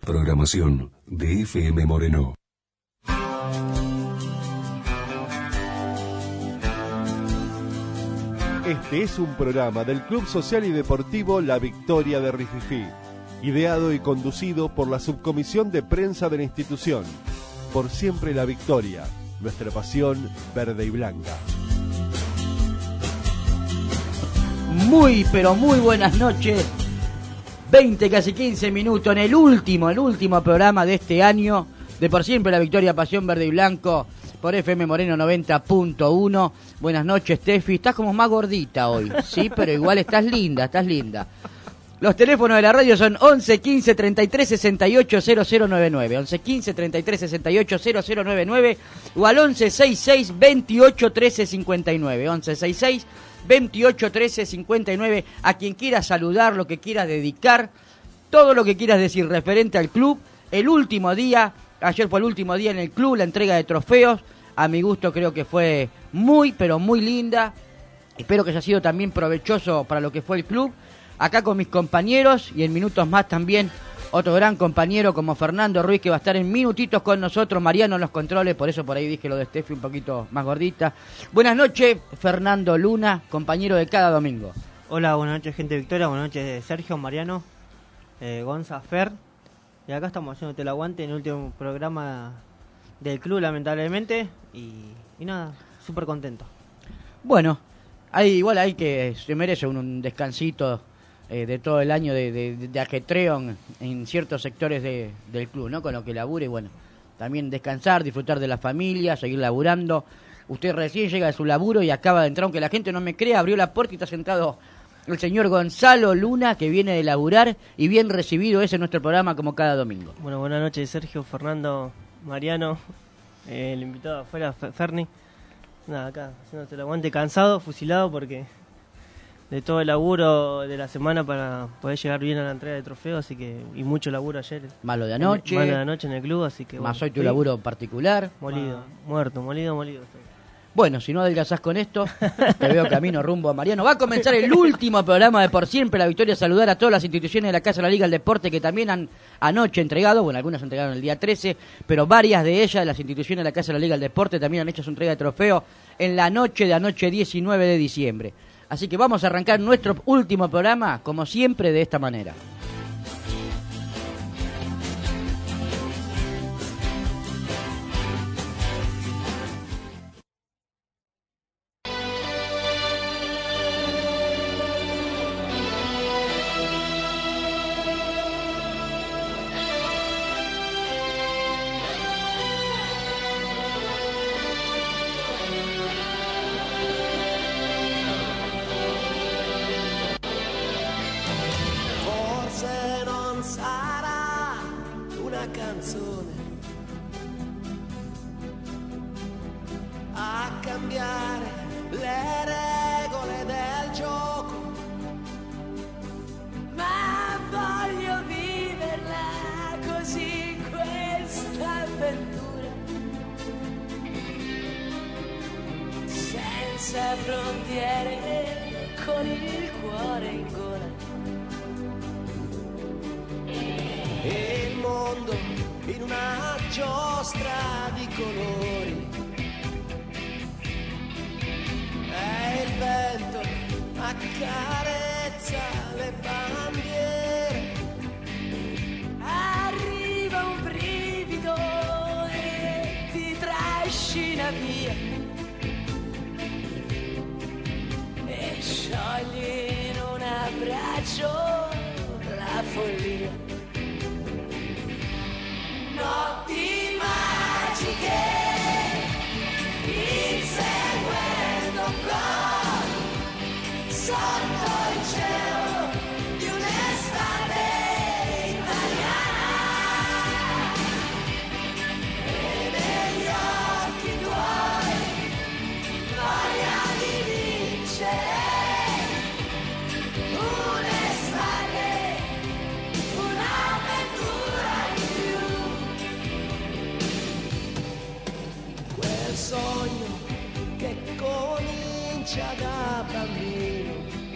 programación de FM Moreno. Este es un programa del Club Social y Deportivo La Victoria de Rififí, ideado y conducido por la Subcomisión de Prensa de la institución. Por siempre la victoria, nuestra pasión verde y blanca. Muy, pero muy buenas noches. 20, casi 15 minutos en el último programa de este año de Por Siempre la Victoria, Pasión Verde y Blanco, por FM Moreno 90.1. Buenas noches, Tefi. Estás como más gordita hoy, sí, pero igual estás linda. Los teléfonos de la radio son 11 15 33 68 0099, 11 15 33 68 0099 o al 11 66 28 13 59, 11 66 28 13 59. A quien quiera saludar, lo que quiera dedicar, todo lo que quieras decir referente al club. El último día, ayer fue el último día en el club, la entrega de trofeos. A mi gusto creo que fue muy, pero muy linda. Espero que haya sido también provechoso para lo que fue el club. Acá con mis compañeros y en minutos más también otro gran compañero como Fernando Ruiz, que va a estar en minutitos con nosotros. Mariano en los controles, por eso por ahí dije lo de Steffi un poquito más gordita. Buenas noches, Fernando Luna, compañero de cada domingo. Hola, buenas noches, gente de Victoria. Buenas noches, Sergio, Mariano, Gonza, Fer. Y acá estamos haciéndote el aguante en el último programa del club, lamentablemente. Y nada, súper contento. Bueno, igual hay que se merece un descansito de todo el año de ajetreo en ciertos sectores del club, ¿no? Con lo que labure, bueno, también descansar, disfrutar de la familia, seguir laburando. Usted recién llega de su laburo y acaba de entrar, aunque la gente no me crea, abrió la puerta y está sentado el señor Gonzalo Luna, que viene de laburar, y bien recibido es en nuestro programa como cada domingo. Bueno, buenas noches, Sergio, Fernando, Mariano, el invitado afuera, Ferni. Nada, acá haciéndote el aguante, cansado, fusilado, porque de todo el laburo de la semana para poder llegar bien a la entrega de trofeos, así que, y mucho laburo ayer. Malo de anoche. Malo de anoche en el club, así que más bueno, hoy tu laburo particular. Molido, molido. Bueno, si no adelgazás con esto, te veo camino rumbo a Mariano. Va a comenzar el último programa de Por Siempre la Victoria. Saludar a todas las instituciones de la Casa de la Liga del Deporte que también han anoche entregado, bueno, algunas entregaron el día 13, pero varias de ellas, las instituciones de la Casa de la Liga del Deporte, también han hecho su entrega de trofeo en la noche de anoche 19 de diciembre. Así que vamos a arrancar nuestro último programa, como siempre, de esta manera.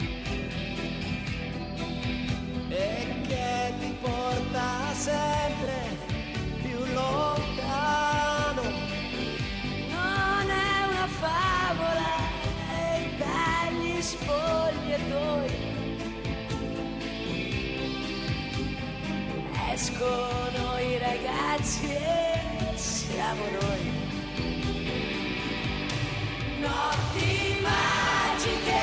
Sempre nascono i ragazzi e siamo noi. Notti magiche,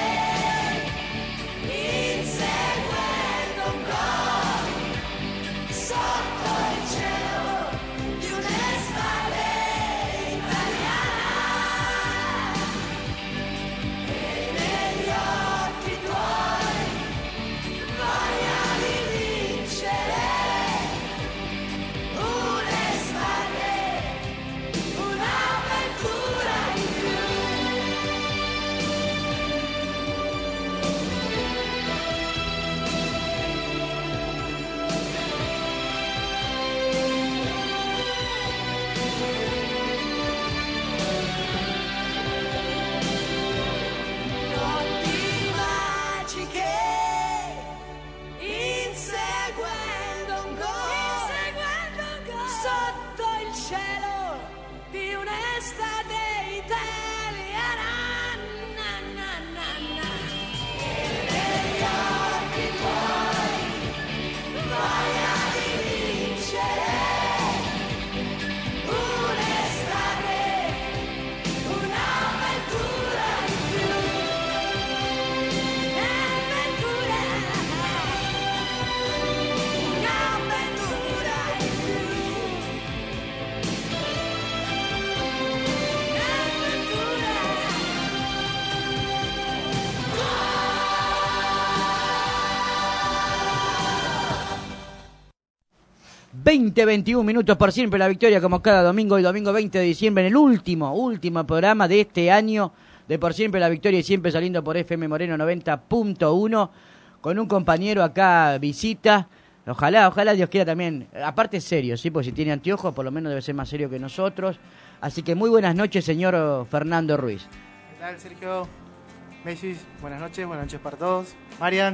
inseguendo un gol sotto il cielo di un'estate italiana, e negli occhi tuoi voglia di vincere un'estate, un'avventura in più. Notti magiche, inseguendo un gol sotto il cielo di un'estate italiana. Na, na, na, na. E negli occhi tuoi voglia di vincere un'estate, un'avventura in più. Un'avventura in più. Un'avventura. 20-21 minutos por siempre la victoria, como cada domingo, el domingo 20 de diciembre, en el último programa de este año de Por Siempre la Victoria, y siempre saliendo por FM Moreno 90.1, con un compañero acá visita. Ojalá Dios quiera también, aparte es serio, ¿sí? Porque si tiene anteojos, por lo menos debe ser más serio que nosotros. Así que muy buenas noches, señor Fernando Ruiz. ¿Qué tal, Sergio? Messi, buenas noches para todos. Marian.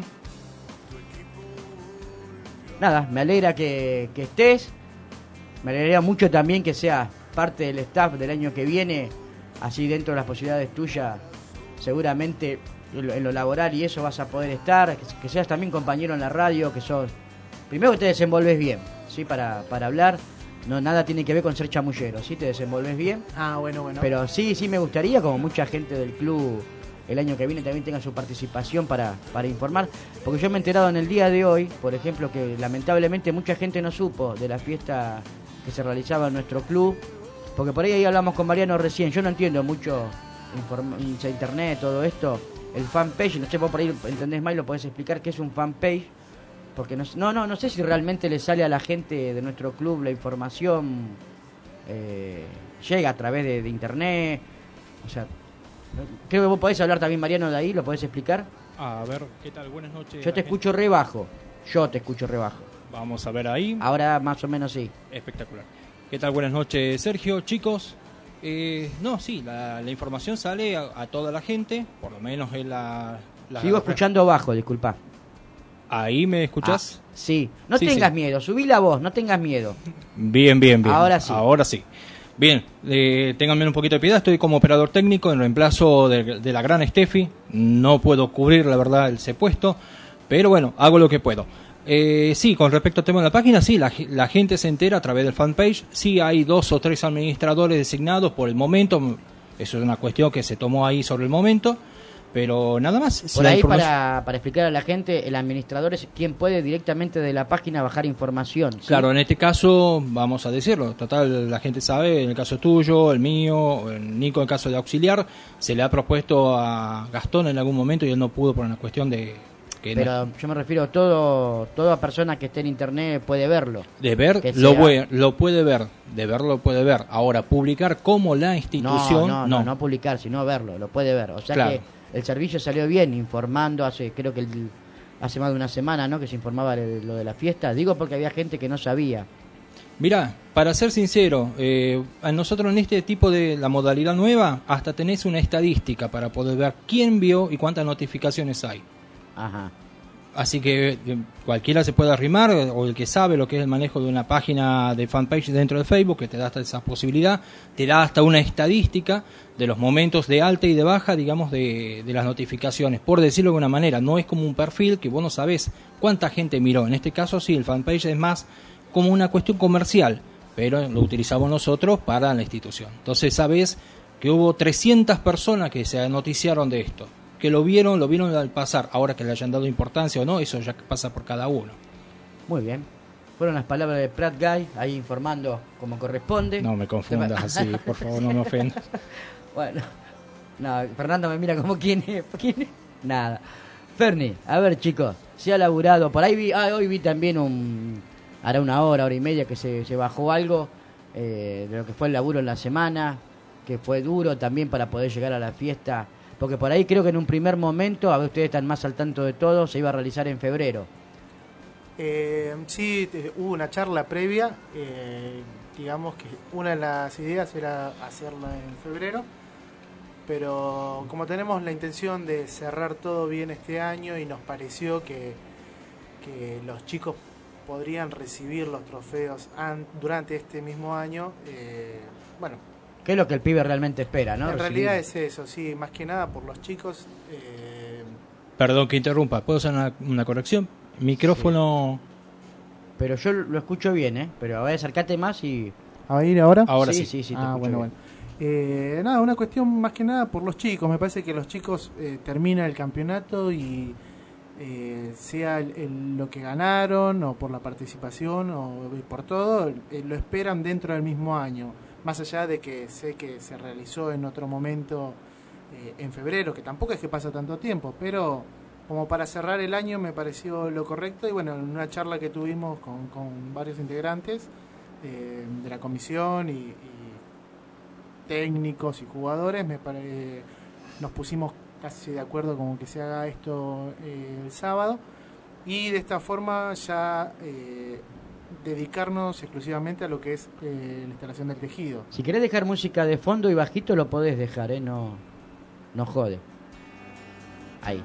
Nada, me alegra que estés, me alegra mucho también que seas parte del staff del año que viene, así dentro de las posibilidades tuyas, seguramente en lo laboral y eso vas a poder estar, que seas también compañero en la radio, que sos, primero que te desenvolves bien, ¿sí? Para hablar, no nada tiene que ver con ser chamullero, ¿sí? Te desenvolves bien. Ah, bueno. Pero sí me gustaría, como mucha gente del club el año que viene también tenga su participación para informar, porque yo me he enterado en el día de hoy, por ejemplo, que lamentablemente mucha gente no supo de la fiesta que se realizaba en nuestro club, porque por ahí hablamos con Mariano recién, yo no entiendo mucho internet, todo esto, el fanpage, no sé, vos por ahí entendés más y lo podés explicar qué es un fanpage, porque no sé si realmente le sale a la gente de nuestro club la información, llega a través de internet, o sea, creo que vos podés hablar también, Mariano, de ahí, ¿lo podés explicar? A ver, ¿qué tal? Buenas noches. Yo te escucho re bajo. Vamos a ver ahí. Ahora más o menos sí. Espectacular. ¿Qué tal? Buenas noches, Sergio, chicos. La información sale a toda la gente, por lo menos es la Sigo escuchando bajo, disculpa. ¿Ahí me escuchás? Sí. No tengas miedo, subí la voz, no tengas miedo. Bien. Ahora sí. Bien, ténganme un poquito de piedad, estoy como operador técnico en reemplazo de la gran Steffi, no puedo cubrir la verdad ese puesto, pero bueno, hago lo que puedo. Con respecto al tema de la página, sí, la gente se entera a través del fanpage, sí hay 2 o 3 administradores designados por el momento, eso es una cuestión que se tomó ahí sobre el momento, pero nada más. Por ahí para explicar a la gente, el administrador es quien puede directamente de la página bajar información, ¿sí? Claro, en este caso, vamos a decirlo, total, la gente sabe, en el caso tuyo, el mío, el Nico en el caso de auxiliar, se le ha propuesto a Gastón en algún momento y él no pudo por una cuestión de... Pero yo me refiero a toda persona que esté en internet puede verlo. De ver, lo puede ver, de verlo lo puede ver. Ahora, publicar como la institución... No publicar, sino verlo, lo puede ver. O sea claro. Que el servicio salió bien, informando hace más de una semana, ¿no? Que se informaba de lo de la fiesta. Digo porque había gente que no sabía. Mirá, para ser sincero, a nosotros en este tipo de la modalidad nueva, hasta tenés una estadística para poder ver quién vio y cuántas notificaciones hay. Ajá. Así que cualquiera se puede arrimar, o el que sabe lo que es el manejo de una página de fanpage dentro de Facebook, que te da hasta esa posibilidad, te da hasta una estadística de los momentos de alta y de baja, digamos, de las notificaciones. Por decirlo de una manera, no es como un perfil que vos no sabés cuánta gente miró. En este caso sí, el fanpage es más como una cuestión comercial, pero lo utilizamos nosotros para la institución. Entonces sabes que hubo 300 personas que se noticiaron de esto, que lo vieron al pasar. Ahora que le hayan dado importancia o no, eso ya pasa por cada uno. Muy bien. Fueron las palabras de Pratt Guy, ahí informando como corresponde. No me confundas así, por favor, no me ofendas. Bueno, no, Fernando me mira como quién es. Nada. Ferni, a ver chicos, se ha laburado, por ahí hoy vi también hará una hora y media que se bajó algo de lo que fue el laburo en la semana, que fue duro también para poder llegar a la fiesta, porque por ahí creo que en un primer momento, a ver, ustedes están más al tanto de todo, se iba a realizar en febrero. Sí, hubo una charla previa, digamos que una de las ideas era hacerla en febrero, pero como tenemos la intención de cerrar todo bien este año y nos pareció que los chicos podrían recibir los trofeos durante este mismo año, bueno. ¿Qué es lo que el pibe realmente espera, no? En realidad es eso, sí, más que nada por los chicos. Perdón que interrumpa, ¿puedo hacer una corrección? Micrófono... Sí. Pero yo lo escucho bien, ¿eh? Pero a ver, acércate más y... ¿A ir ahora? Ahora sí. Sí, te Ah, escucho bueno, bien. bueno. Nada, una cuestión más que nada por los chicos. Me parece que los chicos terminan el campeonato y sea lo que ganaron o por la participación o por todo, lo esperan dentro del mismo año. Más allá de que sé que se realizó en otro momento en febrero, que tampoco es que pasa tanto tiempo, pero como para cerrar el año me pareció lo correcto. Y bueno, en una charla que tuvimos con varios integrantes de la comisión y técnicos y jugadores, nos pusimos casi de acuerdo con que se haga esto el sábado, y de esta forma ya dedicarnos exclusivamente a lo que es la instalación del tejido. Si querés dejar música de fondo y bajito lo podés dejar, no jode. Ahí.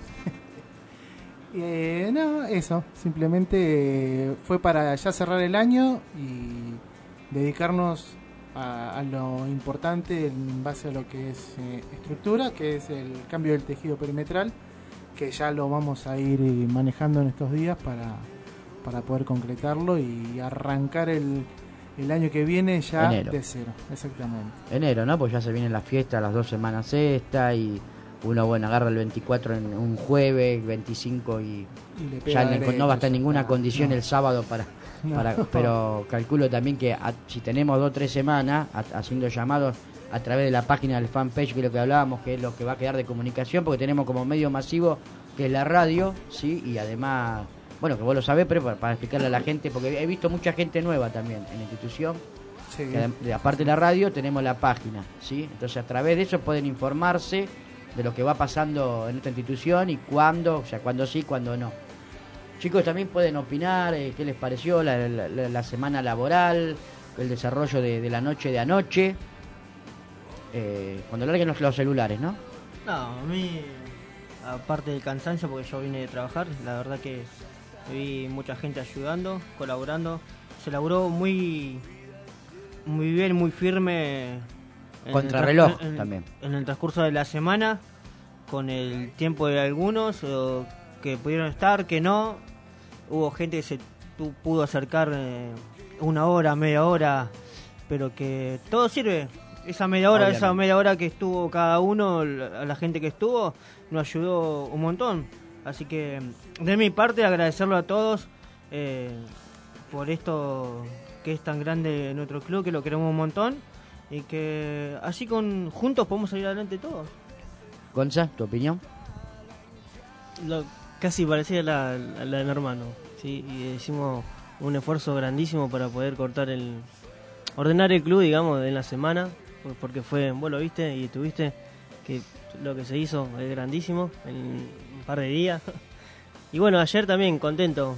No, eso, simplemente fue para ya cerrar el año y dedicarnos a lo importante en base a lo que es estructura, que es el cambio del tejido perimetral, que ya lo vamos a ir manejando en estos días para poder concretarlo y arrancar el año que viene ya Enero. De cero, exactamente. Enero, ¿no? Pues ya se vienen las fiestas, las 2 semanas esta, y uno, bueno, agarra el 24 en un jueves, 25 y le pega ya derecho, no va a estar en ninguna no, condición no. el sábado para pero calculo también que si tenemos 2 o 3 semanas haciendo llamados a través de la página del fanpage, que es lo que hablábamos, que es lo que va a quedar de comunicación, porque tenemos como medio masivo que es la radio, sí, y además, bueno, que vos lo sabés, pero para explicarle a la gente, porque he visto mucha gente nueva también en la institución. Sí. Que aparte de la radio tenemos la página, ¿sí? Entonces a través de eso pueden informarse de lo que va pasando en esta institución y cuándo, o sea, cuándo sí, cuándo no. Chicos, también pueden opinar qué les pareció la semana laboral, el desarrollo de la noche de anoche, cuando larguen los celulares, ¿no? No, a mí, aparte del cansancio, porque yo vine de trabajar, la verdad que vi mucha gente ayudando, colaborando. Se laburó muy bien, muy firme. Contrarreloj también. En el transcurso de la semana, con el tiempo de algunos que pudieron estar, que no. Hubo gente que se pudo acercar 1 hora, media hora, pero que todo sirve. Esa media hora que estuvo cada uno, a la gente que estuvo, nos ayudó un montón. Así que, de mi parte, agradecerlo a todos por esto que es tan grande en nuestro club, que lo queremos un montón. Y que así juntos podemos salir adelante todos. Gonza, ¿tu opinión? Casi parecía la de mi hermano, ¿sí? Y hicimos un esfuerzo grandísimo para poder ordenar el club, digamos, en la semana, porque vos lo viste y tuviste que lo que se hizo es grandísimo en un par de días. Y bueno, ayer también contento,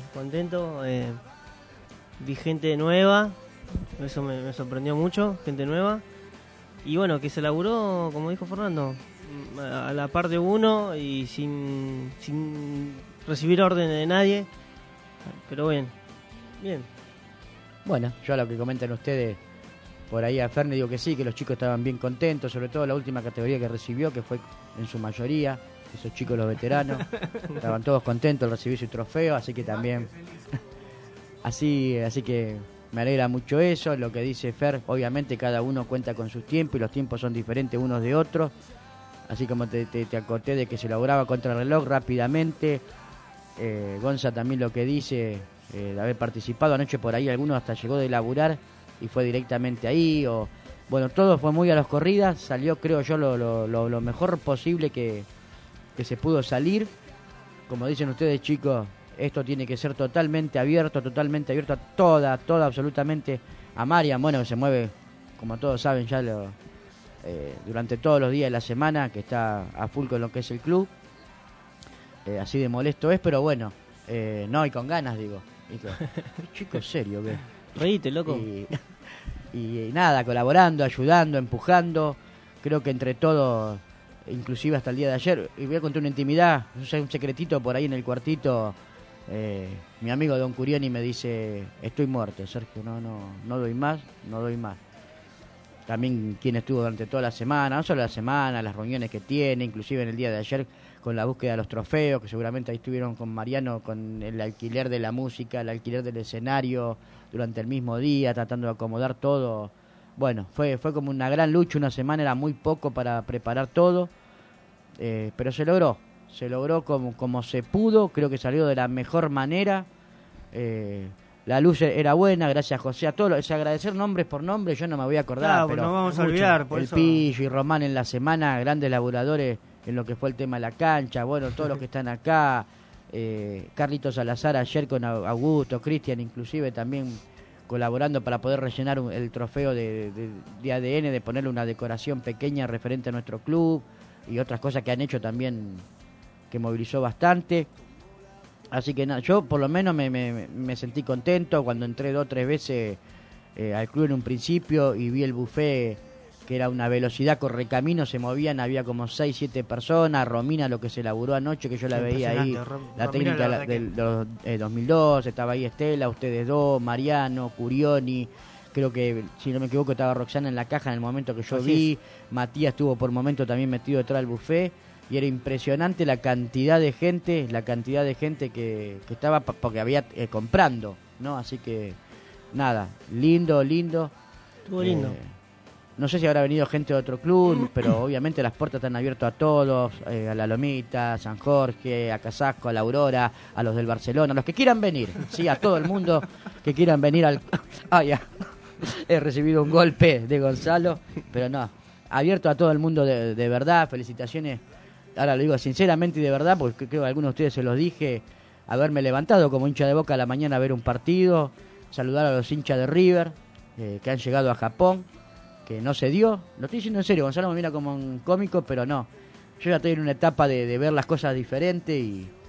vi gente nueva. Eso me sorprendió mucho, gente nueva. Y bueno, que se laburó, como dijo Fernando, a la par de uno y sin recibir orden de nadie. Pero bien. Bueno, yo a lo que comentan ustedes, por ahí a Ferni digo que sí, que los chicos estaban bien contentos, sobre todo la última categoría que recibió, que fue en su mayoría, esos chicos los veteranos. Estaban todos contentos al recibir su trofeo, así que también... Así que me alegra mucho eso. Lo que dice Fer, obviamente cada uno cuenta con sus tiempos y los tiempos son diferentes unos de otros. Así como te acoté de que se lograba contra el reloj rápidamente. Gonza también lo que dice, de haber participado anoche por ahí, algunos hasta llegó de laburar y fue directamente ahí. Bueno, todo fue muy a las corridas, salió creo yo lo mejor posible que se pudo salir. Como dicen ustedes, chicos, esto tiene que ser totalmente abierto a toda, absolutamente. A Marian, bueno, que se mueve, como todos saben ya durante todos los días de la semana, que está a full con lo que es el club. Así de molesto es, pero bueno, no, y con ganas, digo. Chico, serio, ¿qué? Reíte, loco. Y nada, colaborando, ayudando, empujando. Creo que entre todos, inclusive hasta el día de ayer, y voy a contar una intimidad, un secretito por ahí en el cuartito. Mi amigo Don Curioni me dice: estoy muerto, Sergio, no doy más. También quien estuvo durante toda la semana, no solo la semana, las reuniones que tiene, inclusive en el día de ayer con la búsqueda de los trofeos, que seguramente ahí estuvieron con Mariano, con el alquiler de la música, el alquiler del escenario durante el mismo día, tratando de acomodar todo. Bueno, fue como una gran lucha, una semana era muy poco para preparar todo, pero se logró como se pudo, creo que salió de la mejor manera. La luz era buena, gracias José, a todos, agradecer nombres por nombre, yo no me voy a acordar, Claro, pero no vamos a olvidar, por el eso. Pillo y Román en la semana, grandes laburadores en lo que fue el tema de la cancha, bueno, todos los que están acá, Carlitos Salazar ayer con Augusto, Cristian inclusive también colaborando para poder rellenar el trofeo de ADN, de ponerle una decoración pequeña referente a nuestro club y otras cosas que han hecho también que movilizó bastante. Así que nada, yo por lo menos me sentí contento cuando entré 2 o 3 veces al club en un principio y vi el buffet, que era una velocidad correcamino, se movían, había como 6, 7 personas. Romina, lo que se laburó anoche, que yo la veía ahí, la Romina, técnica la verdad del 2002, estaba ahí Estela, ustedes dos, Mariano, Curioni, creo que, si no me equivoco, estaba Roxana en la caja en el momento que yo Así vi, Matías estuvo por momento también metido detrás del buffet, y era impresionante la cantidad de gente que estaba, porque había comprando, ¿no? Así que, nada, lindo. Estuvo lindo. No sé si habrá venido gente de otro club, pero obviamente las puertas están abiertas a todos, a la Lomita, a San Jorge, a Casasco, a la Aurora, a los del Barcelona, a los que quieran venir, sí, a todo el mundo que quieran venir al... ya. He recibido un golpe de Gonzalo, pero no, abierto a todo el mundo de verdad, felicitaciones, ahora lo digo sinceramente y de verdad, porque creo que a algunos de ustedes se los dije, haberme levantado como hincha de Boca a la mañana a ver un partido, saludar a los hinchas de River, que han llegado a Japón, que no se dio, lo estoy diciendo en serio, Gonzalo me mira como un cómico, pero no, yo ya estoy en una etapa de ver las cosas diferentes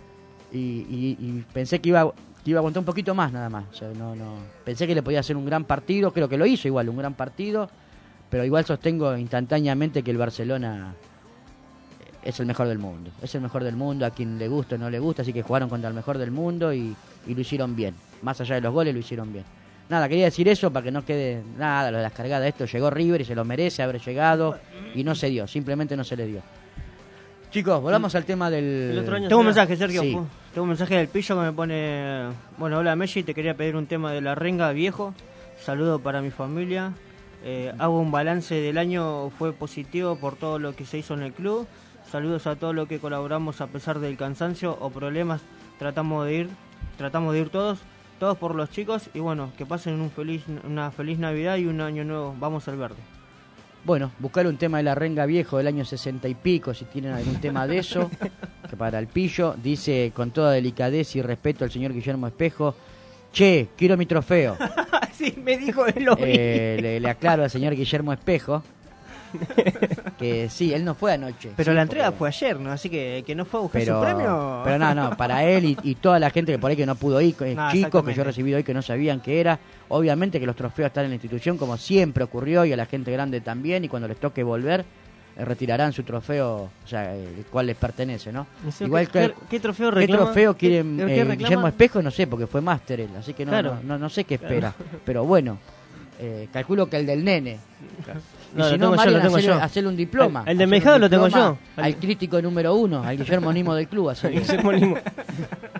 y pensé que iba a aguantar un poquito más nada más, o sea, no, pensé que le podía hacer un gran partido, creo que lo hizo igual, un gran partido, pero igual sostengo instantáneamente que el Barcelona es el mejor del mundo, a quien le gusta o no le gusta, así que jugaron contra el mejor del mundo y lo hicieron bien, más allá de los goles lo hicieron bien. Nada, quería decir eso para que no quede nada, lo de las cargadas. Esto llegó River y se lo merece haber llegado y no se dio, simplemente no se le dio. Chicos, volvamos al tema del... El otro año tengo un mensaje, Sergio. Sí. Tengo un mensaje del Pillo que me pone... Bueno, hola Messi, te quería pedir un tema de La Renga Viejo. Saludo para mi familia. Hago un balance del año, fue positivo por todo lo que se hizo en el club. Saludos a todos los que colaboramos a pesar del cansancio o problemas. Tratamos de ir todos por los chicos y bueno, que pasen una feliz Navidad y un año nuevo. Vamos al verde. Bueno, buscar un tema de La Renga Viejo del año 60 y pico, si tienen algún tema de eso, que para el Pillo, dice con toda delicadeza y respeto al señor Guillermo Espejo, che, quiero mi trofeo. Sí, me dijo él lo le aclaro al señor Guillermo Espejo que sí, él no fue anoche. Pero sí, la entrega porque... fue ayer, ¿no? Así que no fue a buscar su premio. Pero no, para él y toda la gente que por ahí que no pudo ir, chicos que yo he recibido hoy que no sabían qué era, obviamente que los trofeos están en la institución como siempre ocurrió y a la gente grande también, y cuando les toque volver retirarán su trofeo, o sea, el cual les pertenece, ¿no? Igual ¿Qué trofeo reclama? ¿Qué trofeo quieren ¿Qué reclama? Guillermo Espejo? No sé, porque fue máster él, así que Claro. no sé qué espera, pero bueno, calculo que el del nene. Y No, si lo no, tengo Marian, yo. hacerle un diploma. El de hacerle Mejado un lo tengo diploma yo. Al crítico número 1, al Guillermo Nimo del club. Así que... Guillermo Limo.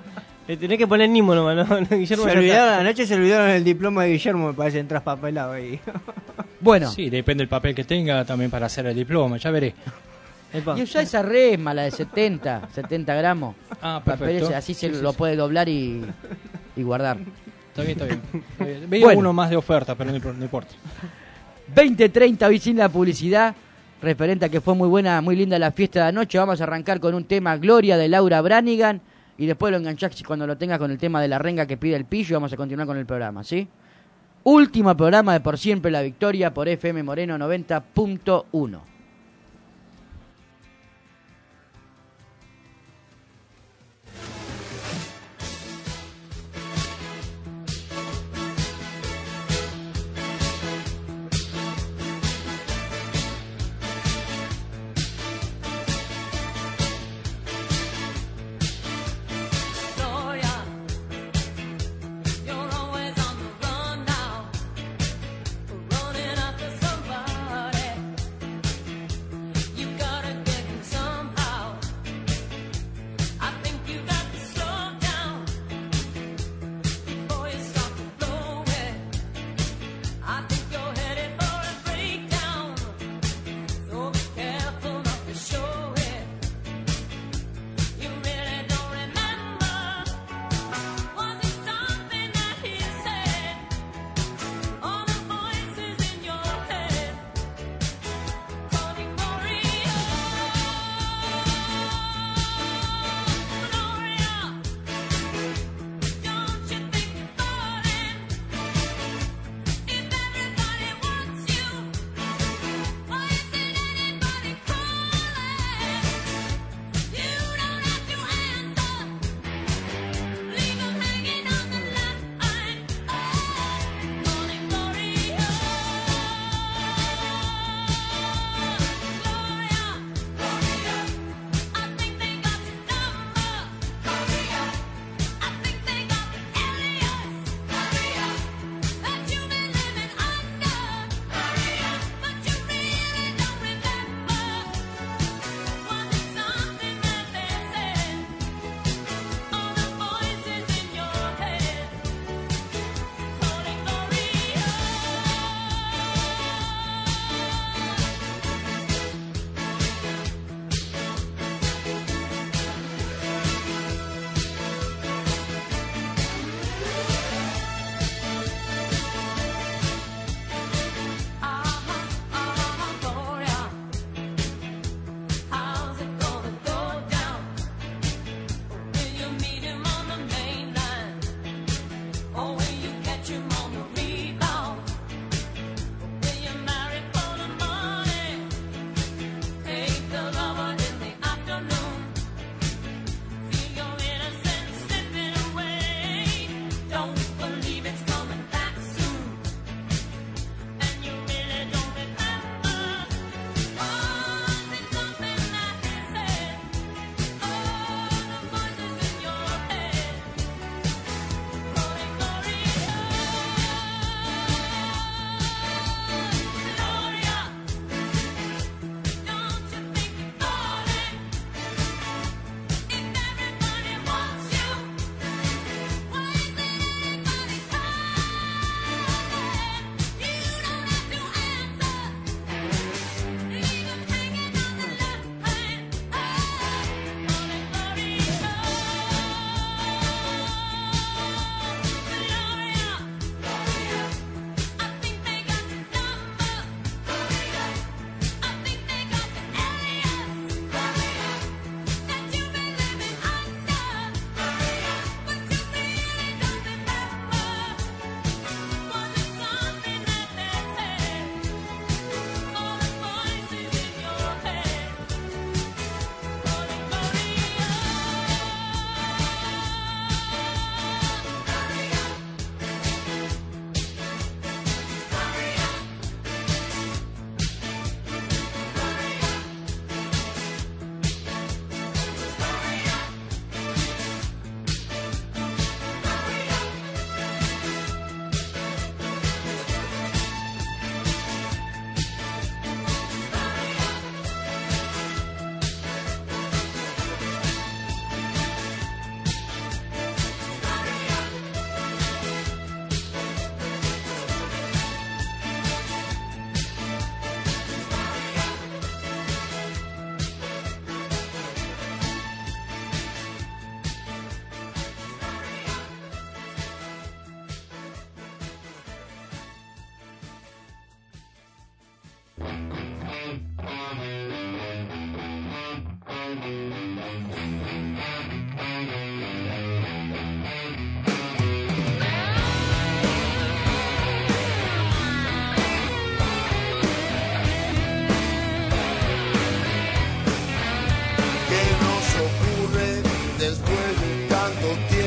Le tenés que poner Nimo nomás, ¿no? Guillermo Se ya olvidaron, está. anoche se olvidaron el diploma de Guillermo, me parece, en traspapelado ahí. Bueno, Sí, depende del papel que tenga también para hacer el diploma, ya veré. Epa. y usá esa resma, la de 70 gramos. Ah, Papel perfecto. ese, así se Sí, sí, lo sí. puede doblar y guardar. Está bien, está bien. Está bien. Veía Bueno. uno más de oferta, pero no importa. 20:30 hoy sin la publicidad, referente a que fue muy buena, muy linda la fiesta de anoche. Vamos a arrancar con un tema Gloria de Laura Branigan y después lo enganchás cuando lo tengas con el tema de la renga que pide el pillo y vamos a continuar con el programa, ¿sí? Último programa de Por Siempre la Victoria por FM Moreno 90.1. Gloria, you're always on the run now, running after somebody.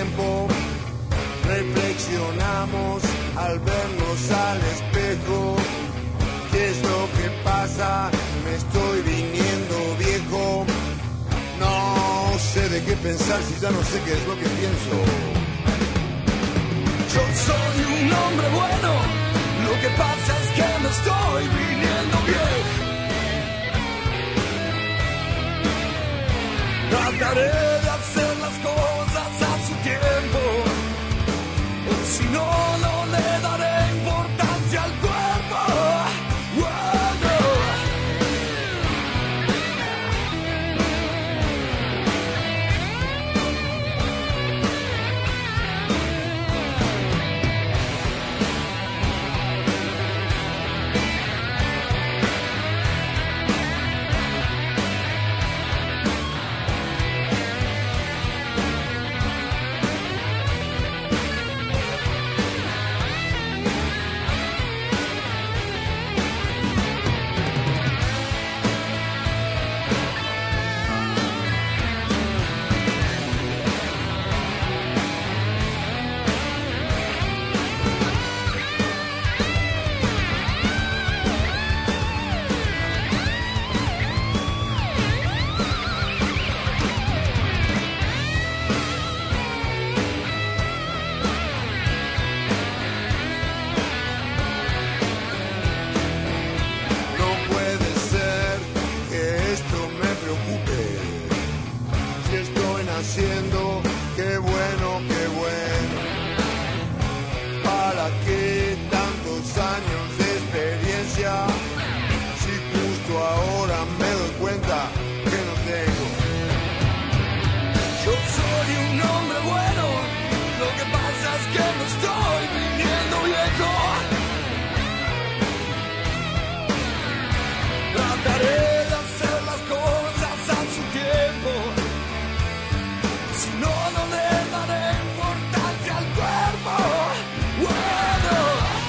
tiempo. Reflexionamos al vernos al espejo. ¿Qué es lo que pasa? Me estoy viniendo viejo. No sé de qué pensar si ya no sé qué es lo que pienso. Yo soy un hombre bueno, lo que pasa es que me estoy viniendo viejo. Trataré de hacer las cosas a su tiempo, o si no, no le daré importancia al cuerpo. Haciendo, qué bueno, para qué tantos años de experiencia, si justo ahora me doy cuenta que no tengo. Yo soy un hombre bueno, lo que pasa es que me estoy viniendo viejo. Trataré de hacer las cosas a su tiempo. No, no le daré importancia al cuerpo. Bueno.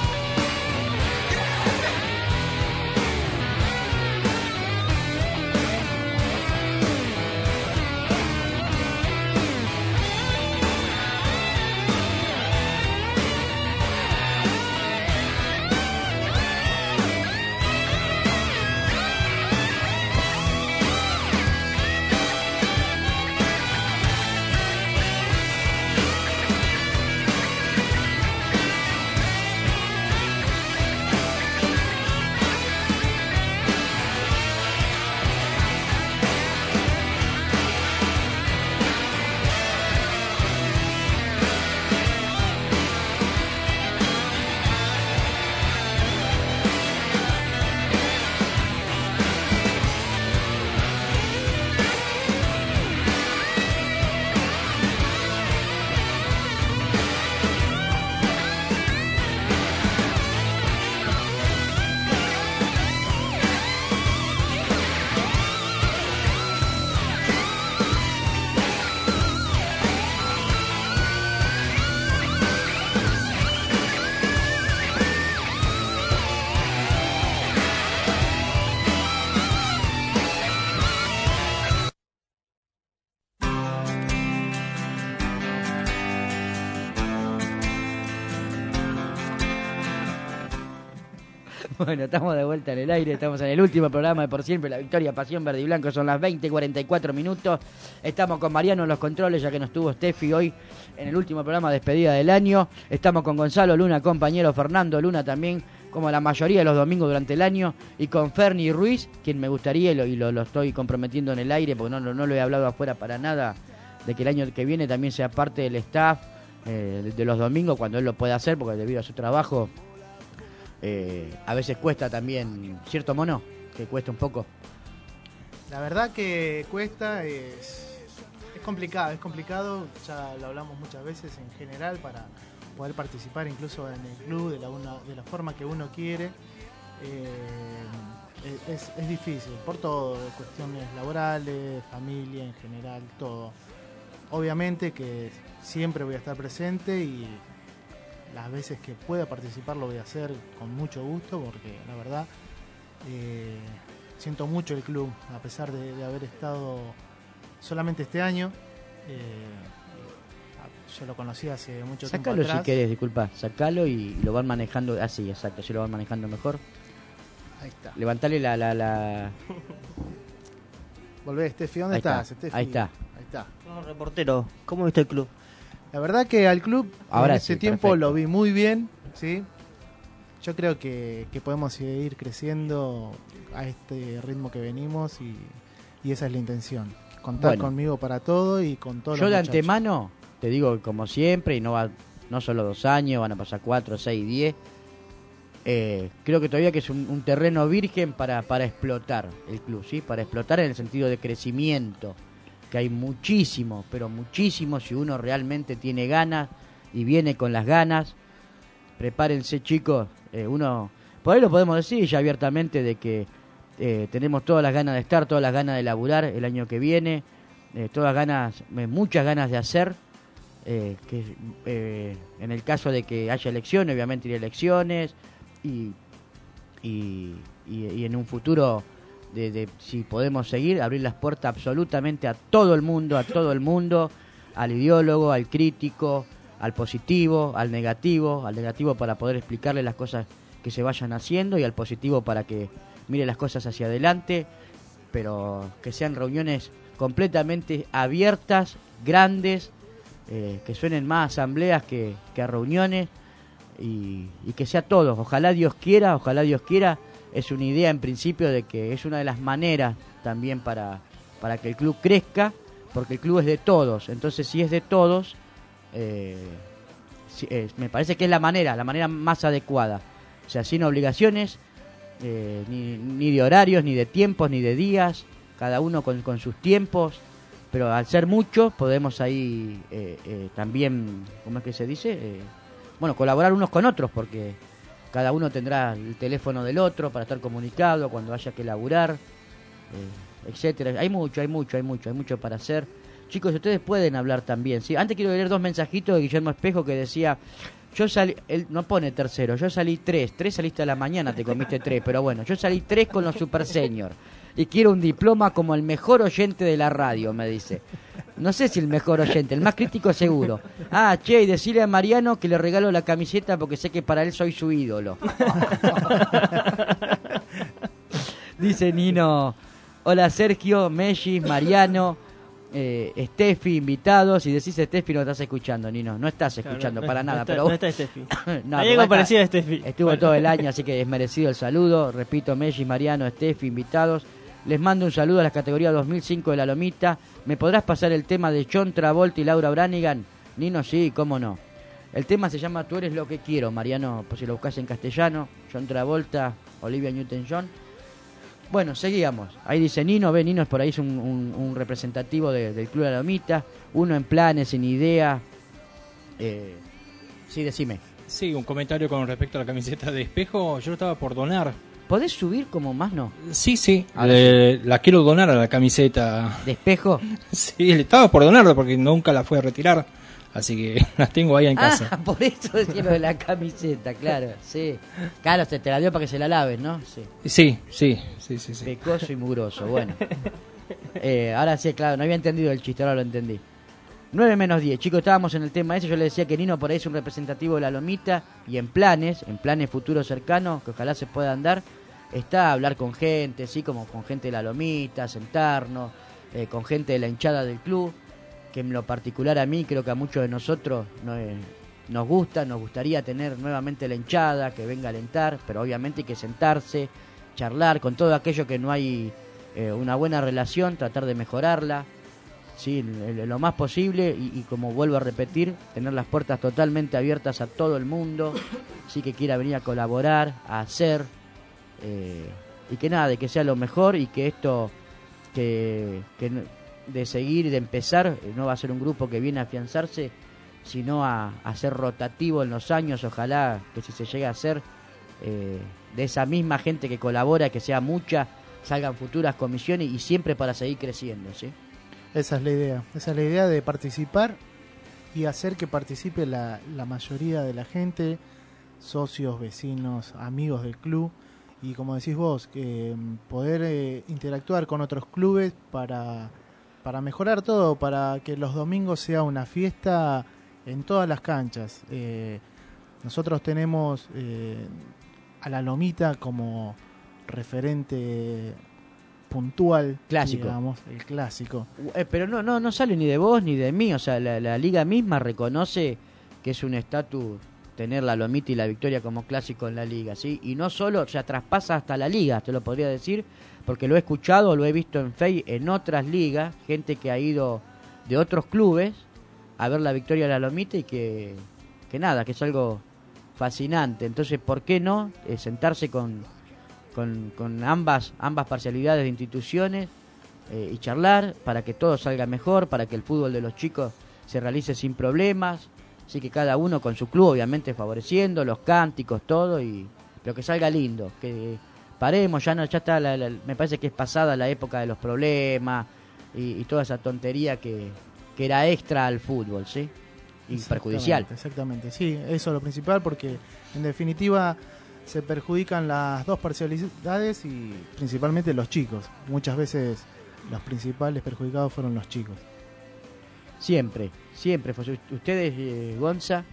Bueno, estamos de vuelta en el aire, estamos en el último programa de Por Siempre la Victoria, Pasión Verde y Blanco, son las 20:44 minutos. Estamos con Mariano en los controles, ya que nos tuvo Steffi hoy en el último programa de despedida del año. Estamos con Gonzalo Luna, compañero Fernando Luna también, como la mayoría de los domingos durante el año, y con Ferni Ruiz, quien me gustaría, y lo estoy comprometiendo en el aire, porque no lo he hablado afuera para nada, de que el año que viene también sea parte del staff de los domingos, cuando él lo pueda hacer, porque debido a su trabajo a veces cuesta también, ¿cierto, Mono? Que cuesta un poco. La verdad que cuesta, es complicado, ya lo hablamos muchas veces en general, para poder participar incluso en el club de la forma que uno quiere. Es difícil, por todo, cuestiones laborales, familia en general, todo. Obviamente que siempre voy a estar presente y las veces que pueda participar lo voy a hacer con mucho gusto, porque la verdad siento mucho el club, a pesar de haber estado solamente este año. Yo lo conocí hace mucho Sácalo tiempo si atrás. querés, disculpa. Sácalo y lo van manejando. Ah, sí, exacto. Si lo van manejando mejor. Ahí está. Levantale la... Volvé, Steffi, ¿dónde Ahí está, estás? Steffi? ahí está. Ahí está. No, reportero, ¿cómo viste el club? La verdad que al club Ahora en este sí, tiempo perfecto. lo vi muy bien, ¿sí? Yo creo que podemos seguir creciendo a este ritmo que venimos y esa es la intención. Contar Bueno. conmigo para todo y con todos Yo los de muchachos. antemano, te digo que como siempre, y no solo 2 años, van a pasar 4, 6, 10. Creo que todavía que es un terreno virgen para explotar el club, ¿sí? Para explotar en el sentido de crecimiento, que hay muchísimo, pero muchísimo, si uno realmente tiene ganas y viene con las ganas. Prepárense, chicos, uno, por ahí lo podemos decir ya abiertamente de que tenemos todas las ganas de estar, todas las ganas de laburar el año que viene, todas ganas, muchas ganas de hacer, en el caso de que haya elecciones, obviamente ir a elecciones, y en un futuro de si podemos seguir, abrir las puertas absolutamente a todo el mundo, al ideólogo, al crítico, al positivo, al negativo para poder explicarle las cosas que se vayan haciendo y al positivo para que mire las cosas hacia adelante, pero que sean reuniones completamente abiertas, grandes, que suenen más a asambleas que a reuniones y que sea todos. Ojalá Dios quiera, es una idea en principio de que es una de las maneras también para que el club crezca, porque el club es de todos, entonces si es de todos, me parece que es la manera más adecuada, o sea, sin obligaciones, ni de horarios, ni de tiempos, ni de días, cada uno con sus tiempos, pero al ser muchos podemos ahí también, ¿cómo es que se dice? Bueno, colaborar unos con otros, porque cada uno tendrá el teléfono del otro para estar comunicado cuando haya que laburar, etcétera. Hay mucho para hacer. Chicos, ustedes pueden hablar también, ¿sí? Antes quiero leer 2 mensajitos de Guillermo Espejo que decía, yo salí, él no pone tercero, yo salí 3 saliste a la mañana, te comiste 3, pero bueno, yo salí 3 con los Super Senior y quiero un diploma como el mejor oyente de la radio, me dice. No sé si el mejor oyente, el más crítico seguro. Ah, che, y decirle a Mariano que le regalo la camiseta porque sé que para él soy su ídolo. Dice Nino, hola Sergio, Mellis, Mariano, Steffi, invitados. Y decís Steffi, no estás escuchando, Nino. No estás escuchando para nada. Pero No está Steffi. no, Hay algo parecido a Steffi. Estuvo todo el año, así que es merecido el saludo. Repito, Mellis, Mariano, Steffi, invitados. Les mando un saludo a las categorías 2005 de La Lomita. ¿Me podrás pasar el tema de John Travolta y Laura Branigan? Nino, sí, cómo no. El tema se llama Tú eres lo que quiero, Mariano, por si lo buscas en castellano. John Travolta, Olivia Newton-John. Bueno, seguíamos. Ahí dice Nino, Nino es por ahí es un representativo del Club de La Lomita. Uno en planes, en idea. Sí, decime. Sí, un comentario con respecto a la camiseta de Espejo. Yo lo estaba por donar. ¿Podés subir como más no? Sí. La quiero donar a la camiseta. ¿De Espejo? Sí, le estaba por donarla porque nunca la fue a retirar. Así que la tengo ahí en casa. Ah, por eso decía lo de la camiseta, claro, sí. Claro, te la dio para que se la laves, ¿no? Sí. Sí. Pecoso y mugroso, bueno. Ahora sí, claro, no había entendido el chiste, ahora lo entendí. 9 menos 10, chicos, estábamos en el tema ese. Yo le decía que Nino por ahí es un representativo de La Lomita y en planes futuros cercanos, que ojalá se puedan dar, está hablar con gente, sí, como con gente de La Lomita, sentarnos, con gente de la hinchada del club, que en lo particular a mí, creo que a muchos de nosotros nos gustaría tener nuevamente la hinchada, que venga a alentar, pero obviamente hay que sentarse, charlar con todo aquello que no hay una buena relación, tratar de mejorarla, sí, lo más posible y como vuelvo a repetir, tener las puertas totalmente abiertas a todo el mundo, sí, que quiera venir a colaborar, a hacer, y que nada, de que sea lo mejor y que esto que de seguir y de empezar no va a ser un grupo que viene a afianzarse, sino a ser rotativo en los años. Ojalá que si se llega a hacer de esa misma gente que colabora, que sea mucha, salgan futuras comisiones y siempre para seguir creciendo, ¿sí? Esa es la idea de participar y hacer que participe la mayoría de la gente, socios, vecinos, amigos del club, y como decís vos, que poder interactuar con otros clubes para mejorar todo, para que los domingos sea una fiesta en todas las canchas. Nosotros tenemos a la Lomita como referente puntual, Clásico. digamos, el clásico. Pero no sale ni de vos ni de mí, o sea, la liga misma reconoce que es un estatus tener la Lomita y la Victoria como clásico en la liga, ¿sí? Y no solo, o sea, traspasa hasta la liga, te lo podría decir, porque lo he escuchado, lo he visto en Face, en otras ligas, gente que ha ido de otros clubes a ver la Victoria de la Lomita y que nada, que es algo fascinante. Entonces, ¿por qué no sentarse con ambas parcialidades de instituciones y charlar para que todo salga mejor, para que el fútbol de los chicos se realice sin problemas? Así que cada uno con su club, obviamente favoreciendo los cánticos, todo, pero que salga lindo, que paremos, ya está, me parece que es pasada la época de los problemas y toda esa tontería que era extra al fútbol, ¿sí? Y perjudicial. Exactamente, sí, eso es lo principal, porque en definitiva se perjudican las dos parcialidades y principalmente los chicos. Muchas veces los principales perjudicados fueron los chicos. Siempre fue. Ustedes, Gonza,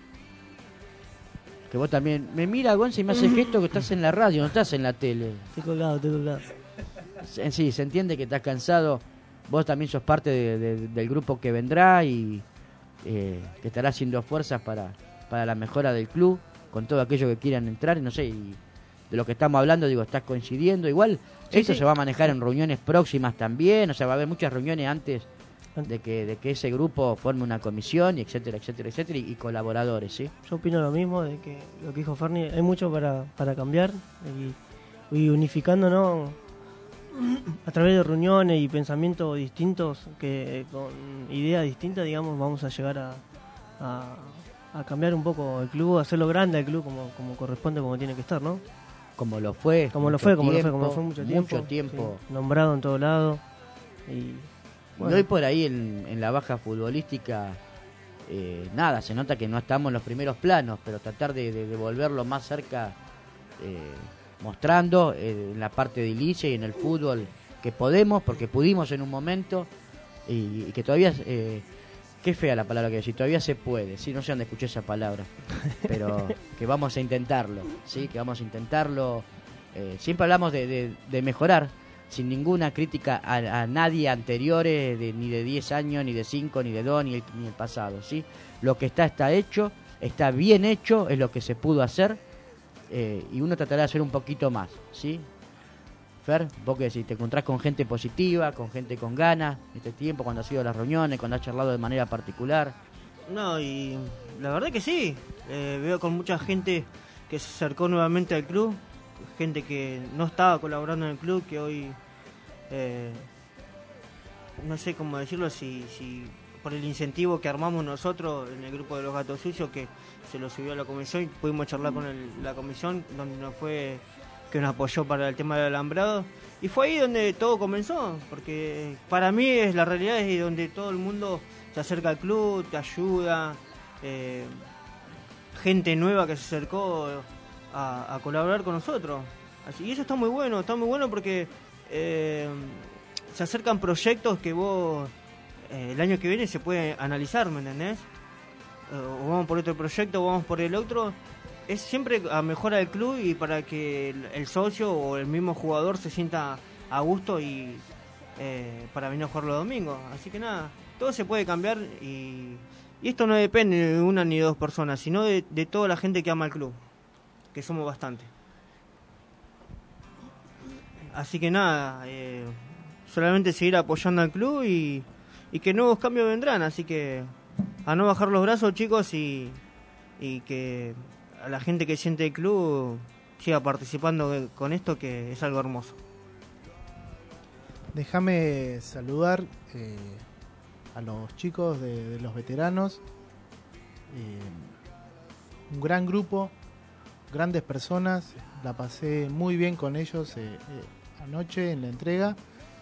que vos también... Me mira, Gonza, y me hace gesto que estás en la radio, no estás en la tele. Estoy colgado. Sí, se entiende que estás cansado. Vos también sos parte del grupo que vendrá y que estará haciendo fuerzas para la mejora del club, con todo aquello que quieran entrar, no sé, y de lo que estamos hablando, digo, estás coincidiendo. Igual, esto se va a manejar en reuniones próximas también, o sea, va a haber muchas reuniones antes de que ese grupo forme una comisión, y etcétera, y colaboradores, ¿sí? Yo opino lo mismo, de que lo que dijo Ferni, hay mucho para cambiar y unificándonos a través de reuniones y pensamientos distintos, que con ideas distintas, digamos, vamos a llegar a cambiar un poco el club, a hacerlo grande el club como corresponde, como tiene que estar, ¿no? Como lo fue mucho tiempo. Sí, nombrado en todo lado. Y bueno. Y hoy por ahí en la baja futbolística, nada, se nota que no estamos en los primeros planos, pero tratar de volverlo más cerca, mostrando en la parte de edilicia y en el fútbol que podemos, porque pudimos en un momento, y que todavía, qué fea la palabra que decir, todavía se puede, ¿sí? No sé dónde escuché esa palabra, pero que vamos a intentarlo, ¿sí? Que vamos a intentarlo. Siempre hablamos de mejorar, sin ninguna crítica a nadie anteriores, ni de 10 años, ni de 5, ni de 2, ni el pasado, ¿sí? Lo que está hecho, está bien hecho, es lo que se pudo hacer, y uno tratará de hacer un poquito más, ¿sí? Fer, vos que si te encontrás con gente positiva, con gente con ganas, este tiempo, cuando has ido a las reuniones, cuando has charlado de manera particular. No, y la verdad que sí, veo con mucha gente que se acercó nuevamente al club, gente que no estaba colaborando en el club, que hoy, no sé cómo decirlo, si por el incentivo que armamos nosotros en el grupo de los Gatos Sucios, que se lo subió a la comisión y pudimos charlar con la comisión, donde nos fue, que nos apoyó para el tema del alambrado, y fue ahí donde todo comenzó, porque para mí es la realidad, es donde todo el mundo se acerca al club, te ayuda, gente nueva que se acercó a colaborar con nosotros. Y eso está muy bueno porque se acercan proyectos que vos el año que viene se puede analizar, ¿me entendés? O vamos por otro proyecto, o vamos por el otro. Es siempre a mejora del club y para que el socio o el mismo jugador se sienta a gusto y para venir a jugar los domingos. Así que nada, todo se puede cambiar y esto no depende de una ni dos personas, sino de toda la gente que ama el club, que somos bastante. Así que nada, solamente seguir apoyando al club y que nuevos cambios vendrán, así que a no bajar los brazos, chicos, y que a la gente que siente el club siga participando con esto, que es algo hermoso. Déjame saludar a los chicos de los veteranos, un gran grupo, grandes personas, la pasé muy bien con ellos anoche en la entrega,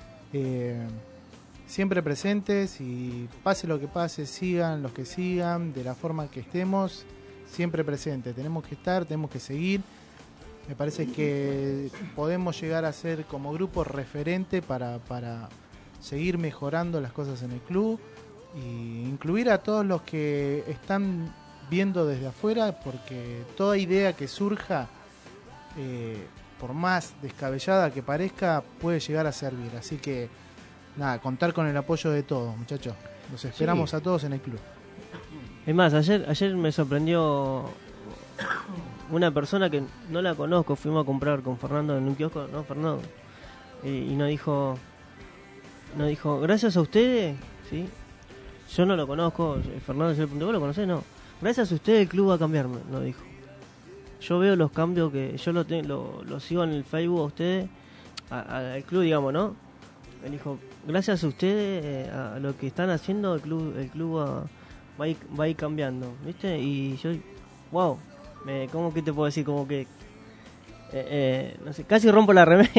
siempre presentes, y pase lo que pase, sigan los que sigan, de la forma que estemos, siempre presentes, tenemos que estar, tenemos que seguir. Me parece que podemos llegar a ser como grupo referente para seguir mejorando las cosas en el club y incluir a todos los que están viendo desde afuera, porque toda idea que surja, por más descabellada que parezca, puede llegar a servir. Así que nada, contar con el apoyo de todos, muchachos. Los esperamos a todos en el club. Es más, ayer me sorprendió una persona que no la conozco. Fuimos a comprar con Fernando en un kiosco, ¿no, Fernando? Y nos dijo, gracias a ustedes, ¿sí? Yo no lo conozco. Fernando, yo le pregunté, ¿vos lo conocés? No. Gracias a ustedes el club va a cambiar, nos dijo. Yo veo los cambios que yo lo sigo en el Facebook a ustedes, al club, digamos, ¿no? Él dijo, gracias a ustedes, a lo que están haciendo, el club va a ir cambiando, ¿viste? Y yo, wow, ¿cómo que te puedo decir? Como que, no sé, casi rompo la remera,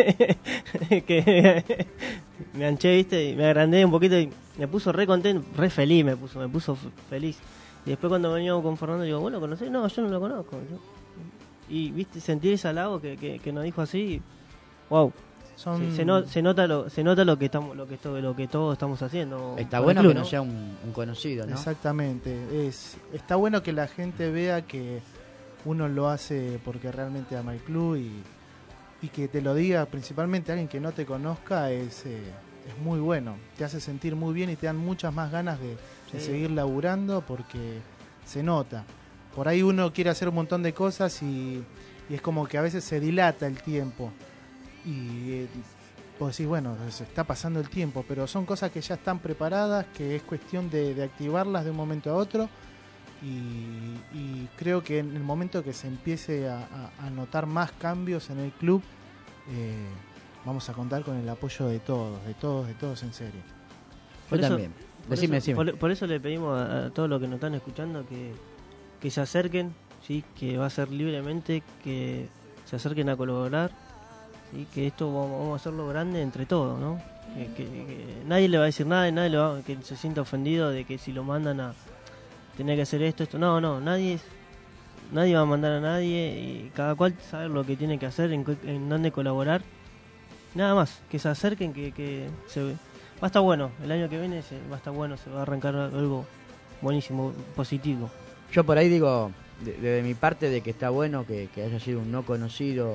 que me anché, ¿viste? Y me agrandé un poquito y me puso re contento, re feliz, me puso feliz. Y después cuando veníamos con Fernando, digo, ¿vos lo conocés? No, yo no lo conozco. Y, ¿viste? Sentir ese halago que nos dijo así, wow. Se nota lo que todos estamos haciendo. Está bueno que no sea un conocido, ¿no? Exactamente. Está bueno que la gente vea que uno lo hace porque realmente ama el club y que te lo diga principalmente alguien que no te conozca es muy bueno. Te hace sentir muy bien y te dan muchas más ganas de seguir laburando porque se nota. Por ahí uno quiere hacer un montón de cosas y es como que a veces se dilata el tiempo. Y vos decís, bueno, se está pasando el tiempo, pero son cosas que ya están preparadas, que es cuestión de activarlas de un momento a otro y creo que en el momento que se empiece a notar más cambios en el club, vamos a contar con el apoyo de todos en serio. Yo también. Decime. Por eso le pedimos a todos los que nos están escuchando que se acerquen, ¿sí? Que va a ser libremente, que se acerquen a colaborar. ¿Sí? Que esto vamos a hacerlo grande entre todos, ¿no? Que nadie le va a decir nada, que se sienta ofendido de que si lo mandan a tener que hacer esto. No, nadie va a mandar a nadie y cada cual sabe lo que tiene que hacer, en dónde colaborar. Nada más, que se acerquen, va a estar bueno, el año que viene va a estar bueno, se va a arrancar algo buenísimo, positivo. Yo por ahí digo, desde mi parte, de que está bueno que haya sido un no conocido,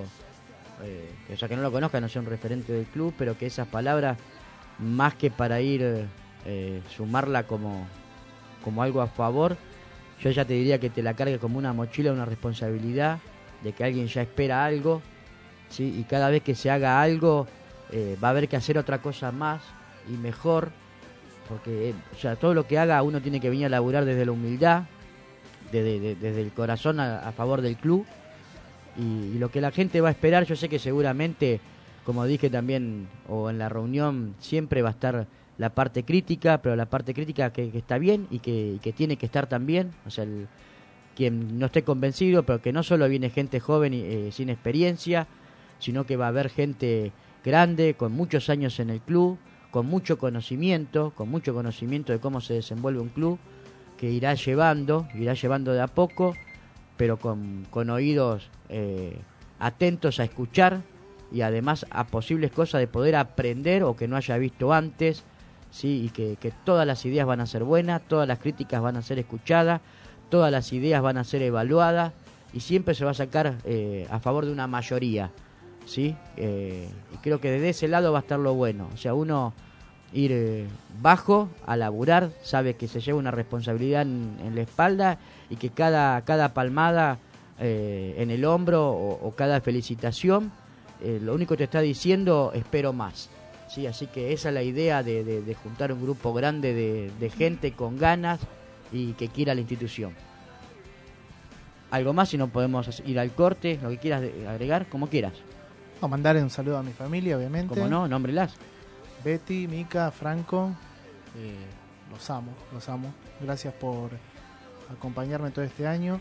o sea, que no lo conozca, no sea un referente del club, pero que esas palabras, más que para ir sumarla como algo a favor, yo ya te diría que te la cargue como una mochila, una responsabilidad, de que alguien ya espera algo, ¿sí? Y cada vez que se haga algo, va a haber que hacer otra cosa más y mejor, porque o sea, todo lo que haga uno tiene que venir a laburar desde la humildad, desde el corazón a favor del club. Y lo que la gente va a esperar, yo sé que seguramente, como dije también, o en la reunión, siempre va a estar la parte crítica, pero la parte crítica que está bien y que tiene que estar también. O sea, quien no esté convencido, pero que no solo viene gente joven y sin experiencia, sino que va a haber gente grande, con muchos años en el club, con mucho conocimiento de cómo se desenvuelve un club, que irá llevando de a poco, pero con oídos atentos a escuchar y además a posibles cosas de poder aprender o que no haya visto antes, ¿sí? Y que todas las ideas van a ser buenas, todas las críticas van a ser escuchadas, todas las ideas van a ser evaluadas y siempre se va a sacar a favor de una mayoría, ¿sí? Y creo que desde ese lado va a estar lo bueno, o sea, uno ir bajo a laburar, sabe que se lleva una responsabilidad en la espalda y que cada palmada en el hombro o cada felicitación, lo único que te está diciendo, espero más, ¿sí? Así que esa es la idea de juntar un grupo grande de gente con ganas y que quiera la institución. Algo más, si no podemos ir al corte, lo que quieras agregar, como quieras. A mandar un saludo a mi familia, obviamente. Como no, nómbrelas. Betty, Mica, Franco, los amo. Gracias por acompañarme todo este año.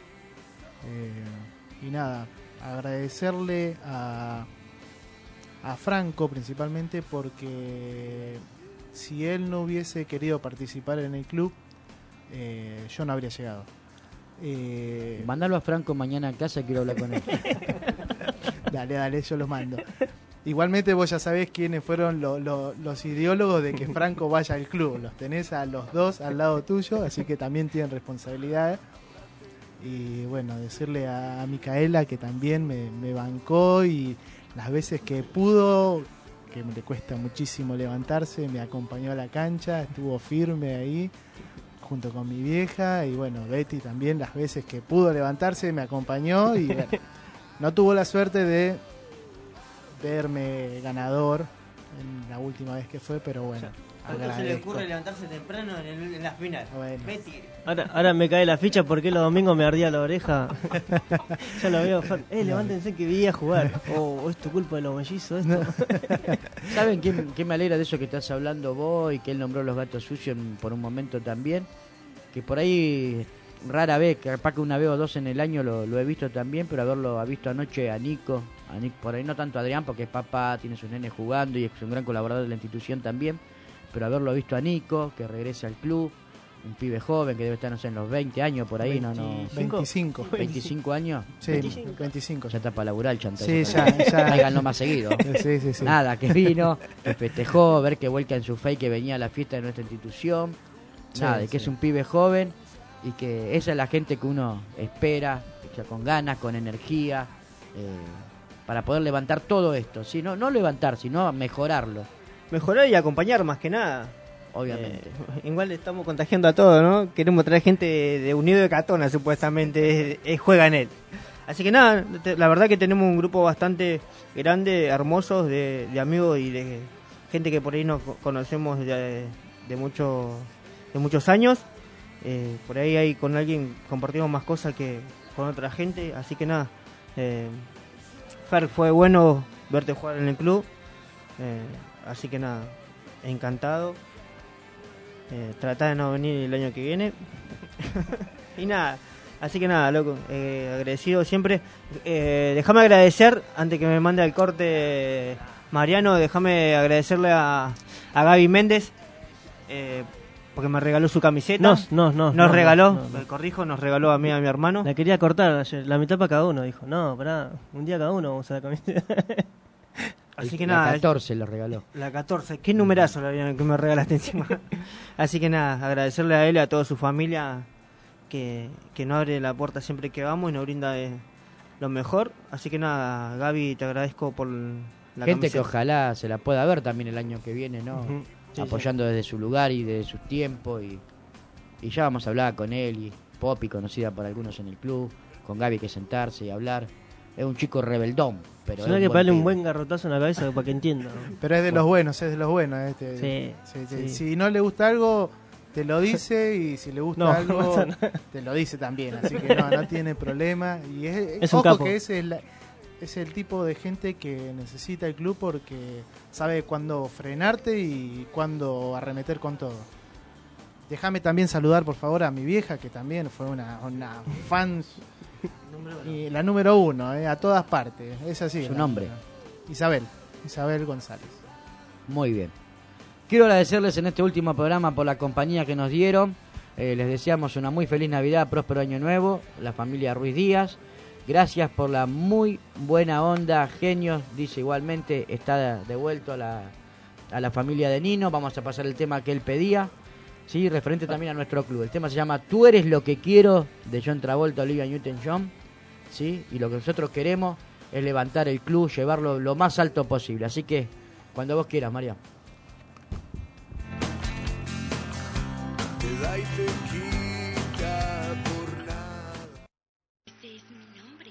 Y nada, agradecerle a Franco principalmente, porque si él no hubiese querido participar en el club, yo no habría llegado. Mándalo a Franco mañana a casa, quiero hablar con él. Dale, yo lo mando. Igualmente vos ya sabés quiénes fueron los ideólogos de que Franco vaya al club. Los tenés a los dos al lado tuyo, así que también tienen responsabilidad. Y bueno, decirle a Micaela que también me bancó y las veces que pudo, que me le cuesta muchísimo levantarse, me acompañó a la cancha, estuvo firme ahí junto con mi vieja. Y bueno, Betty también las veces que pudo levantarse me acompañó y bueno, no tuvo la suerte de verme ganador en la última vez que fue, pero bueno, ¿A usted se le ocurre levantarse temprano en la final? Bueno. Betty. Ahora me cae la ficha porque los domingos me ardía la oreja. Ya lo veo. Levántense que vi a jugar. Es tu culpa de los mellizos esto. ¿Saben qué me alegra de eso que estás hablando vos y que él nombró los gatos sucios por un momento también? Que por ahí rara vez, capaz que una vez o dos en el año lo he visto también, pero haberlo visto anoche a Nico, por ahí no tanto a Adrián porque es papá, tiene sus nenes jugando y es un gran colaborador de la institución también, pero haberlo visto a Nico, que regrese al club, un pibe joven que debe estar, no sé, en los 20 años por ahí, 25. 25 años. Sí, 25. Ya está para laburar el chantaje. Sí, ya. Tráiganlo más seguido. Sí. Nada, que vino, que festejó, ver que vuelca en su fe y que venía a la fiesta de nuestra institución. Nada, de que es un pibe joven y que esa es la gente que uno espera, o sea, con ganas, con energía, para poder levantar todo esto. ¿Sí? No levantar, sino mejorarlo. Mejorar y acompañar más que nada. Obviamente. Igual estamos contagiando a todos, ¿no? Queremos traer gente de Unido de Catona, supuestamente, juega en él. Así que nada, la verdad que tenemos un grupo bastante grande, hermosos, de amigos y de gente que por ahí nos conocemos de muchos años. Por ahí con alguien compartimos más cosas que con otra gente. Así que nada, Fer, fue bueno verte jugar en el club. Así que nada, encantado. Tratá de no venir el año que viene. Y nada, así que nada, loco, agradecido siempre. Déjame agradecer, antes que me mande al corte Mariano, déjame agradecerle a Gaby Méndez, porque me regaló su camiseta. Nos regaló, nos regaló a mí y a mi hermano. La quería cortar ayer, la mitad para cada uno, dijo. No, pará, un día cada uno vamos a la camiseta. Así que nada. La 14 lo regaló. La 14, qué numerazo que me regalaste encima. Así que nada, agradecerle a él y a toda su familia que nos abre la puerta siempre que vamos y nos brinda lo mejor. Así que nada, Gaby, te agradezco por la gente camiseta. Que ojalá se la pueda ver también el año que viene, ¿no? Uh-huh. Sí, apoyando desde su lugar y desde sus tiempos y ya vamos a hablar con él y Poppy, conocida por algunos en el club, con Gaby que sentarse y hablar. Es un chico rebeldón, pero hay que pegarle un buen garrotazo en la cabeza para que entienda, ¿no? Pero es de los buenos, Sí. Si no le gusta algo, te lo dice, y si le gusta algo, te lo dice también. Así que no tiene problema. Y es un capo. Que es el tipo de gente que necesita el club porque sabe cuándo frenarte y cuándo arremeter con todo. Déjame también saludar, por favor, a mi vieja, que también fue una fan... Y la número 1, a todas partes. Es así. Su nombre. Isabel González. Muy bien. Quiero agradecerles en este último programa por la compañía que nos dieron. Les deseamos una muy feliz Navidad, próspero año nuevo. La familia Ruiz Díaz. Gracias por la muy buena onda. Genios, dice igualmente. Está devuelto a la familia de Nino. Vamos a pasar el tema que él pedía. Sí, referente también a nuestro club. El tema se llama Tú eres lo que quiero, de John Travolta, Olivia Newton-John. ¿Sí? Y lo que nosotros queremos es levantar el club, llevarlo lo más alto posible. Así que, cuando vos quieras, María. Te da y te quita por nada. Ese es mi nombre.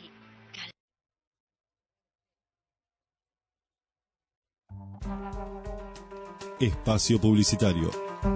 Espacio publicitario.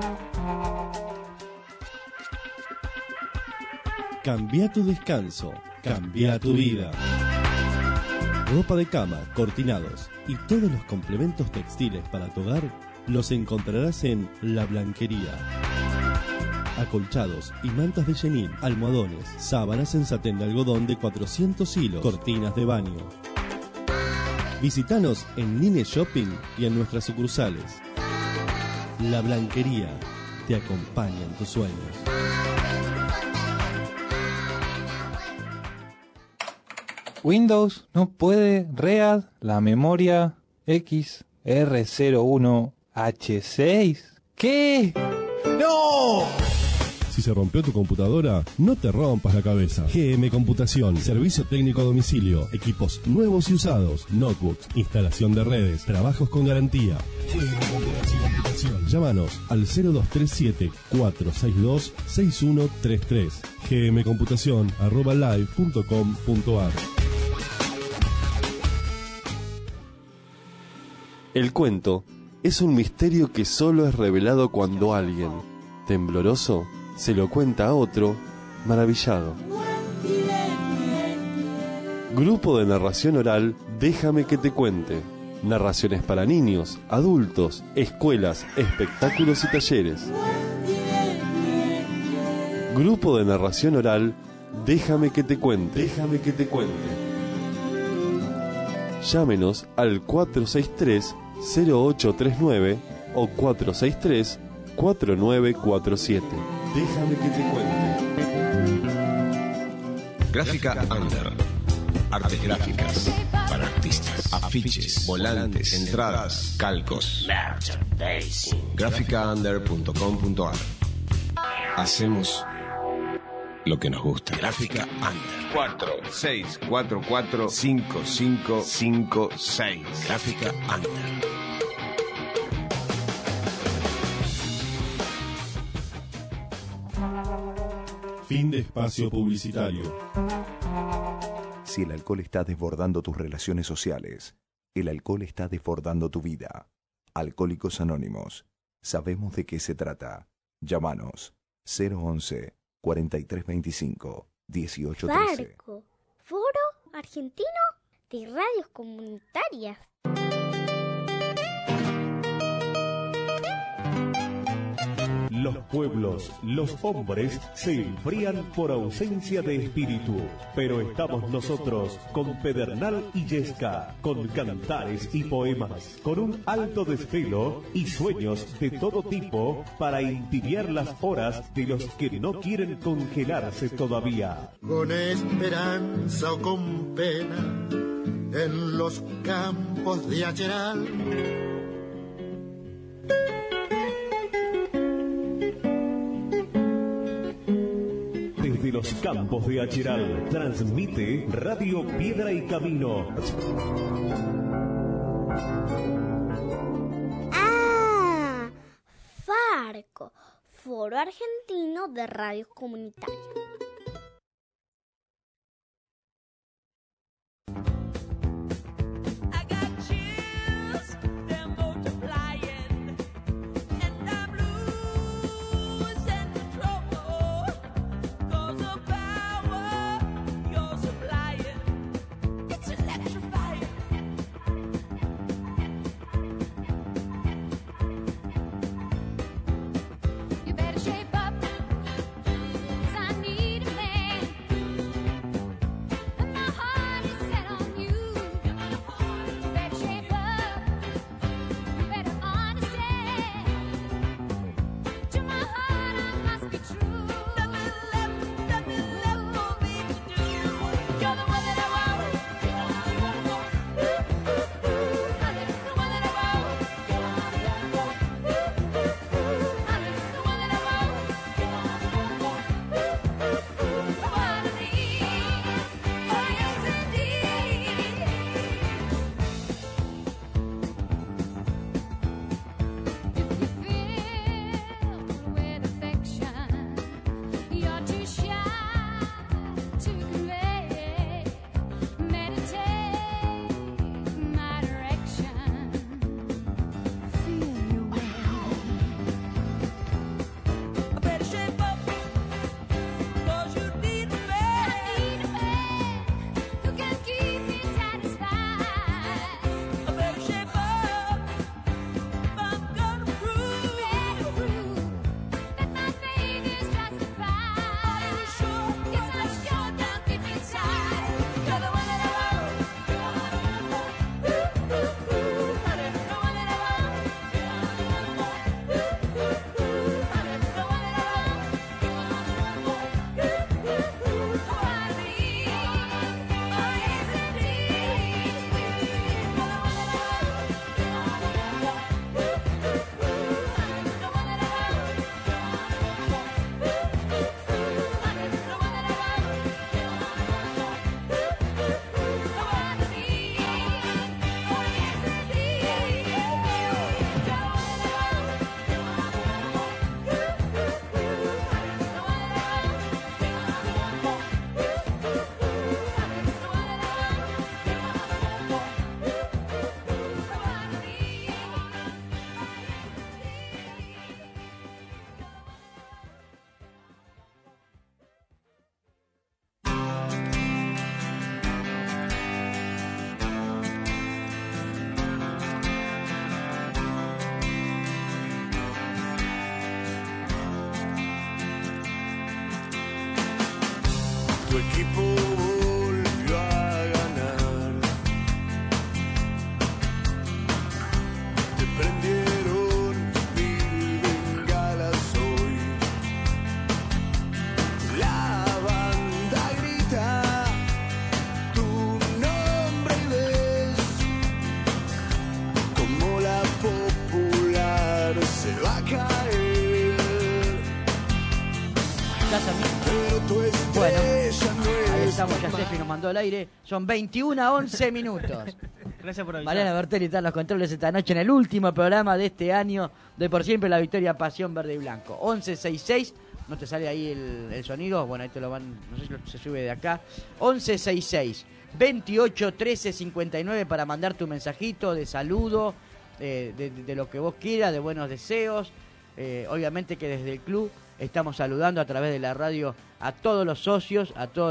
Cambia tu descanso, cambia tu vida. Ropa de cama, cortinados y todos los complementos textiles para tu hogar los encontrarás en La Blanquería. Acolchados y mantas de chenil, almohadones, sábanas en satén de algodón de 400 hilos, cortinas de baño. Visítanos en Nine Shopping y en nuestras sucursales. La Blanquería te acompaña en tus sueños. Windows no puede, READ, la memoria XR01H6. ¿Qué? ¡No! Si se rompió tu computadora, no te rompas la cabeza. GM Computación, servicio técnico a domicilio, equipos nuevos y usados, notebooks, instalación de redes, trabajos con garantía. GM Computación. Llámanos al 0237-462-6133. gmcomputación@live.com.ar. El cuento es un misterio que solo es revelado cuando alguien, tembloroso, se lo cuenta a otro, maravillado. Grupo de narración oral, Déjame que te cuente. Narraciones para niños, adultos, escuelas, espectáculos y talleres. Grupo de narración oral, Déjame que te cuente. Déjame que te cuente. Llámenos al 463-0839 o 463-4947. Déjame que te cuente. Gráfica Under. Artes gráficas para artistas. Afiches, volantes, entradas, calcos. Gráficaunder.com.ar. Hacemos lo que nos gusta. Gráfica Under. 46445556. Gráfica Under. Fin de espacio publicitario. Si el alcohol está desbordando tus relaciones sociales, el alcohol está desbordando tu vida. Alcohólicos Anónimos. Sabemos de qué se trata. Llámanos 011-4325-1813. Farco, Foro Argentino de Radios Comunitarias. Los pueblos, los hombres, se enfrían por ausencia de espíritu. Pero estamos nosotros, con Pedernal y Yesca, con cantares y poemas, con un alto desvelo y sueños de todo tipo para entibiar las horas de los que no quieren congelarse todavía. Con esperanza o con pena, en los campos de Acheral. Desde los campos de Acheral, transmite Radio Piedra y Camino. Ah, Farco, Foro Argentino de Radios Comunitarias. You better shape up, 'cause I need equipo volvió a ganar. Te prendieron mil bengalas hoy. La banda grita tu nombre y ves como la popular se va a caer. Pero tu Bueno, estrella no ahí es estamos, ya normal. Steffi nos mandó al aire. Son 21:11 minutos. Gracias por avisar. Mariana Bertelli está en los controles esta noche en el último programa de este año de Por Siempre la Victoria Pasión Verde y Blanco. 1166, ¿no te sale ahí el sonido? Bueno, ahí te lo van, no sé si se sube de acá. 1166 28 13 59 para mandar tu mensajito de saludo, de lo que vos quieras, de buenos deseos. Obviamente que desde el club estamos saludando a través de la radio a todos los socios,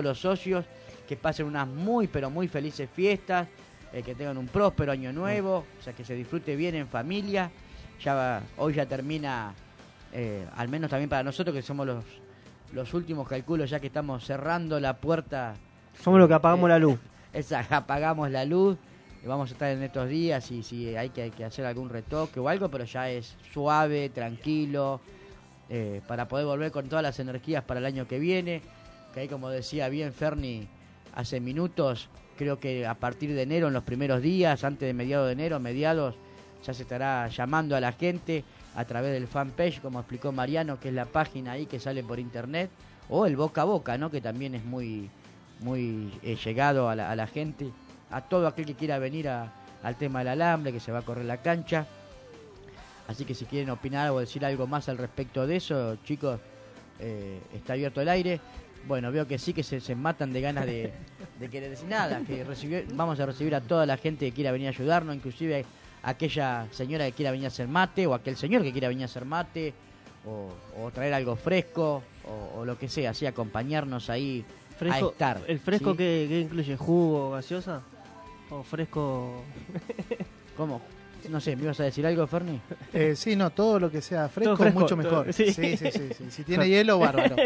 que pasen unas muy pero muy felices fiestas, que tengan un próspero año nuevo, o sea, que se disfrute bien en familia. Hoy ya termina, al menos también para nosotros que somos los últimos, calculo, ya que estamos cerrando la puerta. Somos los que apagamos la luz. Apagamos la luz. Vamos a estar en estos días y si hay que hacer algún retoque o algo, pero ya es suave, tranquilo, para poder volver con todas las energías para el año que viene. Que ahí, como decía bien Ferni hace minutos, creo que a partir de enero, en los primeros días, antes de mediados, ya se estará llamando a la gente a través del fanpage, como explicó Mariano, que es la página ahí que sale por internet, o el boca a boca, ¿no? Que también es muy llegado a la gente, a todo aquel que quiera venir al tema del alambre, que se va a correr la cancha. Así que si quieren opinar o decir algo más al respecto de eso, chicos, está abierto el aire. Bueno, veo que sí, que se matan de ganas de querer decir nada, que vamos a recibir a toda la gente que quiera venir a ayudarnos, inclusive aquella señora que quiera venir a hacer mate, o aquel señor que quiera venir a hacer mate, o traer algo fresco, o lo que sea, así acompañarnos ahí Fresco, a estar. ¿El fresco ¿sí? que incluye? ¿Jugo, gaseosa? ¿O fresco? ¿Cómo? No sé, ¿me ibas a decir algo, Ferni? Sí, no, todo lo que sea fresco, Todo fresco, mucho mejor. sí. Sí. Si tiene hielo, bárbaro.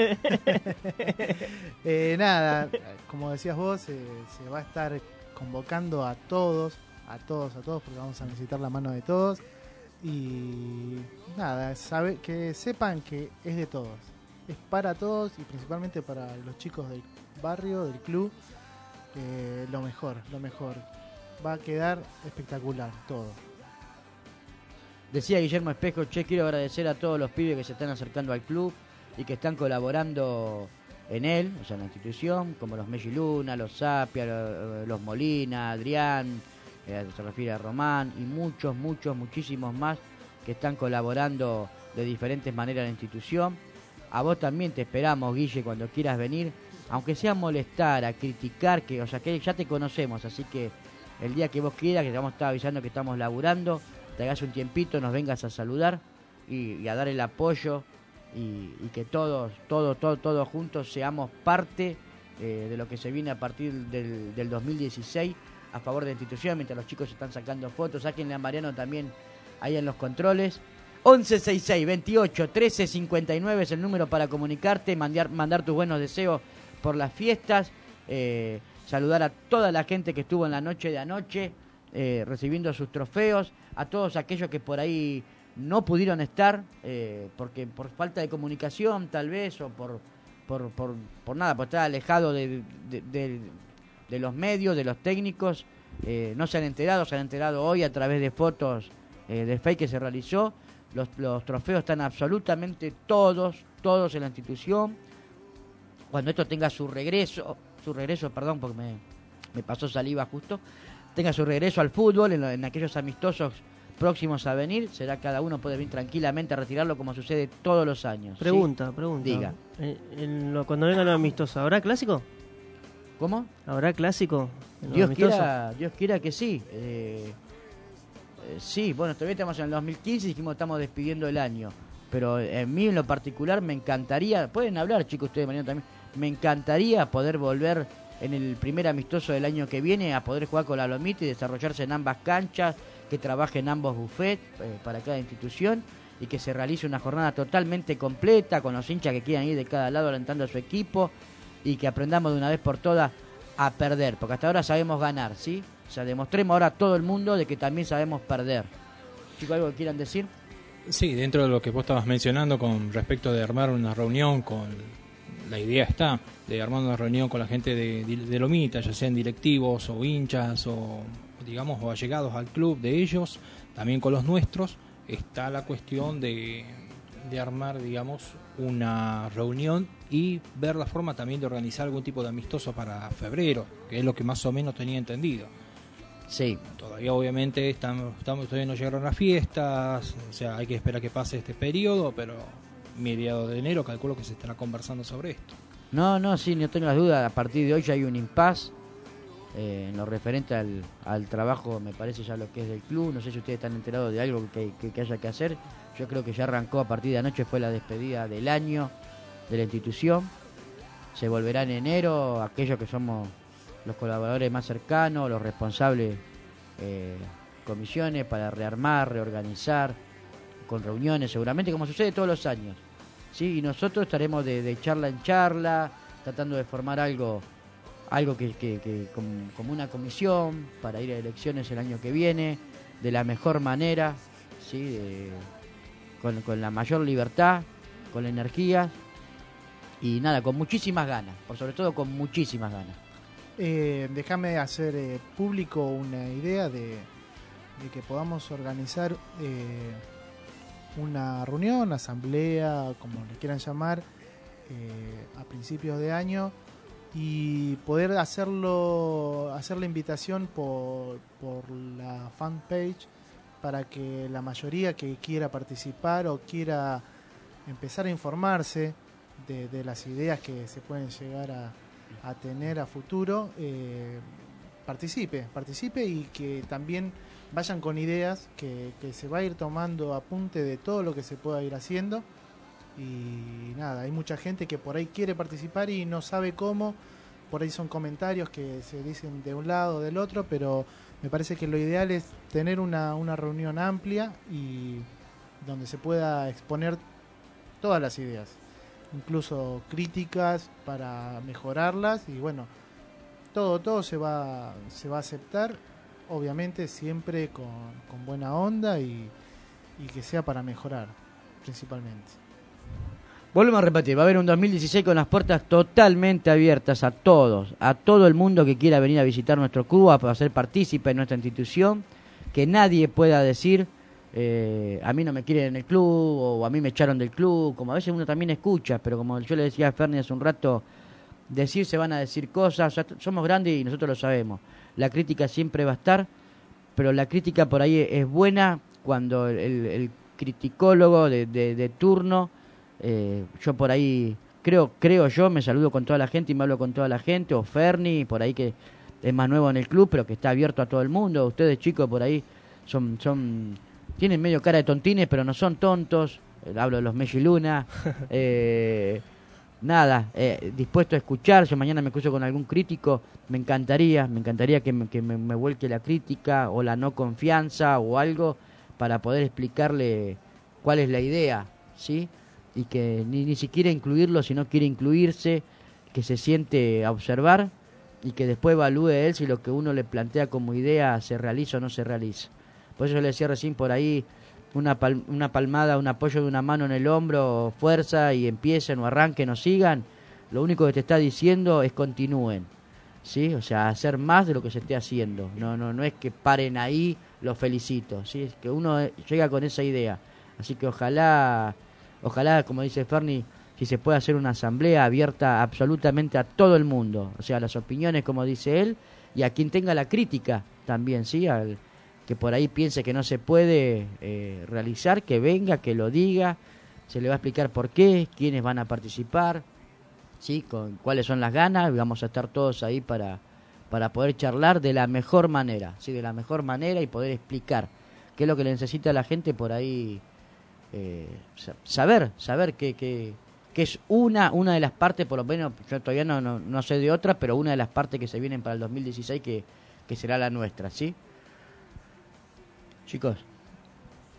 Nada, como decías vos, se va a estar convocando a todos, porque vamos a necesitar la mano de todos. Y nada, que sepan que es de todos. Es para todos y principalmente para los chicos del barrio, del club. Lo mejor. Va a quedar espectacular todo. Decía Guillermo Espejo, quiero agradecer a todos los pibes que se están acercando al club y que están colaborando en él, o sea, en la institución, como los Messi Luna, los Zapia, los Molina, Adrián, se refiere a Román, y muchísimos más que están colaborando de diferentes maneras en la institución. A vos también te esperamos, Guille, cuando quieras venir, aunque sea a molestar, a criticar, que ya te conocemos, así que el día que vos quieras, que te vamos a estar avisando que estamos laburando, te hagas un tiempito, nos vengas a saludar y a dar el apoyo y que todos juntos seamos parte de lo que se viene a partir del 2016 a favor de la institución, mientras los chicos están sacando fotos. Sáquenle a Mariano también ahí en los controles. 1166 28 13 59 es el número para comunicarte, mandar tus buenos deseos por las fiestas, saludar a toda la gente que estuvo en la noche de anoche recibiendo sus trofeos, a todos aquellos que por ahí no pudieron estar porque por falta de comunicación tal vez, o por nada, por estar alejado de los medios, de los técnicos. No se han enterado hoy a través de fotos de Facebook que se realizó. Los trofeos están absolutamente todos en la institución. Cuando esto tenga su regreso, perdón, porque me pasó saliva justo, tenga su regreso al fútbol, en aquellos amistosos próximos a venir, cada uno puede venir tranquilamente a retirarlo como sucede todos los años. Pregunta. Diga. Cuando vengan los amistosos, ¿habrá clásico? ¿Cómo? ¿Habrá clásico? Dios quiera que sí. Sí, bueno, todavía estamos en el 2015 y dijimos que estamos despidiendo el año. Pero en mí en lo particular me encantaría, pueden hablar chicos ustedes mañana también, me encantaría poder volver en el primer amistoso del año que viene a poder jugar con la Lomita y desarrollarse en ambas canchas, que trabaje en ambos buffets para cada institución y que se realice una jornada totalmente completa con los hinchas que quieran ir de cada lado alentando a su equipo. y que aprendamos de una vez por todas a perder, porque hasta ahora sabemos ganar, ¿sí? O sea, demostremos ahora a todo el mundo de que también sabemos perder. Chicos, ¿algo que quieran decir? Sí, dentro de lo que vos estabas mencionando con respecto de armar una reunión la idea está de armar una reunión con la gente de Lomita, ya sean directivos o hinchas o digamos o allegados al club de ellos, también con los nuestros, está la cuestión de armar, digamos, una reunión y ver la forma también de organizar algún tipo de amistoso para febrero, que es lo que más o menos tenía entendido. Sí. Todavía obviamente todavía no llegaron las fiestas, o sea, hay que esperar que pase este periodo, pero mediados de enero calculo que se estará conversando sobre esto. No, sí, no tengo las dudas, a partir de hoy ya hay un impasse en lo referente al trabajo, me parece ya lo que es del club, no sé si ustedes están enterados de algo que haya que hacer, yo creo que ya arrancó a partir de anoche, fue la despedida del año de la institución, se volverá en enero, aquellos que somos los colaboradores más cercanos, los responsables, comisiones para rearmar, reorganizar, con reuniones seguramente, como sucede todos los años, ¿sí? Y nosotros estaremos de charla en charla, tratando de formar algo que como una comisión para ir a elecciones el año que viene, de la mejor manera, ¿sí? Con la mayor libertad, con la energía y nada, con muchísimas ganas, por sobre todo con muchísimas ganas. Déjame hacer público una idea de que podamos organizar una reunión, asamblea, como le quieran llamar, a principios de año y poder hacer la invitación por la fanpage para que la mayoría que quiera participar o quiera empezar a informarse de las ideas que se pueden llegar a tener a futuro, participe y que también vayan con ideas que se va a ir tomando apunte de todo lo que se pueda ir haciendo. Y nada, hay mucha gente que por ahí quiere participar y no sabe cómo, por ahí son comentarios que se dicen de un lado o del otro, pero me parece que lo ideal es tener una reunión amplia y donde se pueda exponer todas las ideas, incluso críticas para mejorarlas, y bueno, todo se va a aceptar, obviamente siempre con buena onda y que sea para mejorar principalmente. Volvemos a repetir, va a haber un 2016 con las puertas totalmente abiertas a todos, a todo el mundo que quiera venir a visitar nuestro club, a ser partícipe en nuestra institución, que nadie pueda decir a mí no me quieren en el club o a mí me echaron del club, como a veces uno también escucha, pero como yo le decía a Ferni hace un rato, se van a decir cosas, o sea, somos grandes y nosotros lo sabemos, la crítica siempre va a estar, pero la crítica por ahí es buena cuando el criticólogo de turno, yo por ahí creo yo, me saludo con toda la gente y me hablo con toda la gente, o Ferni, por ahí que es más nuevo en el club, pero que está abierto a todo el mundo, ustedes chicos por ahí tienen medio cara de tontines, pero no son tontos, hablo de los Messi Luna, dispuesto a escuchar, yo mañana me cruzo con algún crítico, me encantaría que me vuelque la crítica o la no confianza o algo para poder explicarle cuál es la idea, ¿sí? Y que ni siquiera incluirlo si no quiere incluirse, que se siente a observar y que después evalúe él si lo que uno le plantea como idea se realiza o no se realiza. Por eso yo le decía recién por ahí, una palmada, un apoyo de una mano en el hombro, fuerza y empiecen o arranquen o sigan, lo único que te está diciendo es continúen, ¿sí? O sea, hacer más de lo que se esté haciendo, no es que paren ahí, los felicito, ¿sí? Es que uno llega con esa idea, así que ojalá, como dice Ferni, si se puede hacer una asamblea abierta absolutamente a todo el mundo, o sea, las opiniones, como dice él, y a quien tenga la crítica también, ¿sí? Que por ahí piense que no se puede realizar, que venga, que lo diga, se le va a explicar por qué, quiénes van a participar, ¿sí? Con cuáles son las ganas, vamos a estar todos ahí para poder charlar de la mejor manera, ¿sí? De la mejor manera y poder explicar qué es lo que le necesita a la gente por ahí, saber que es una de las partes, por lo menos yo todavía no sé de otra, pero una de las partes que se vienen para el 2016 que será la nuestra, ¿sí? Chicos.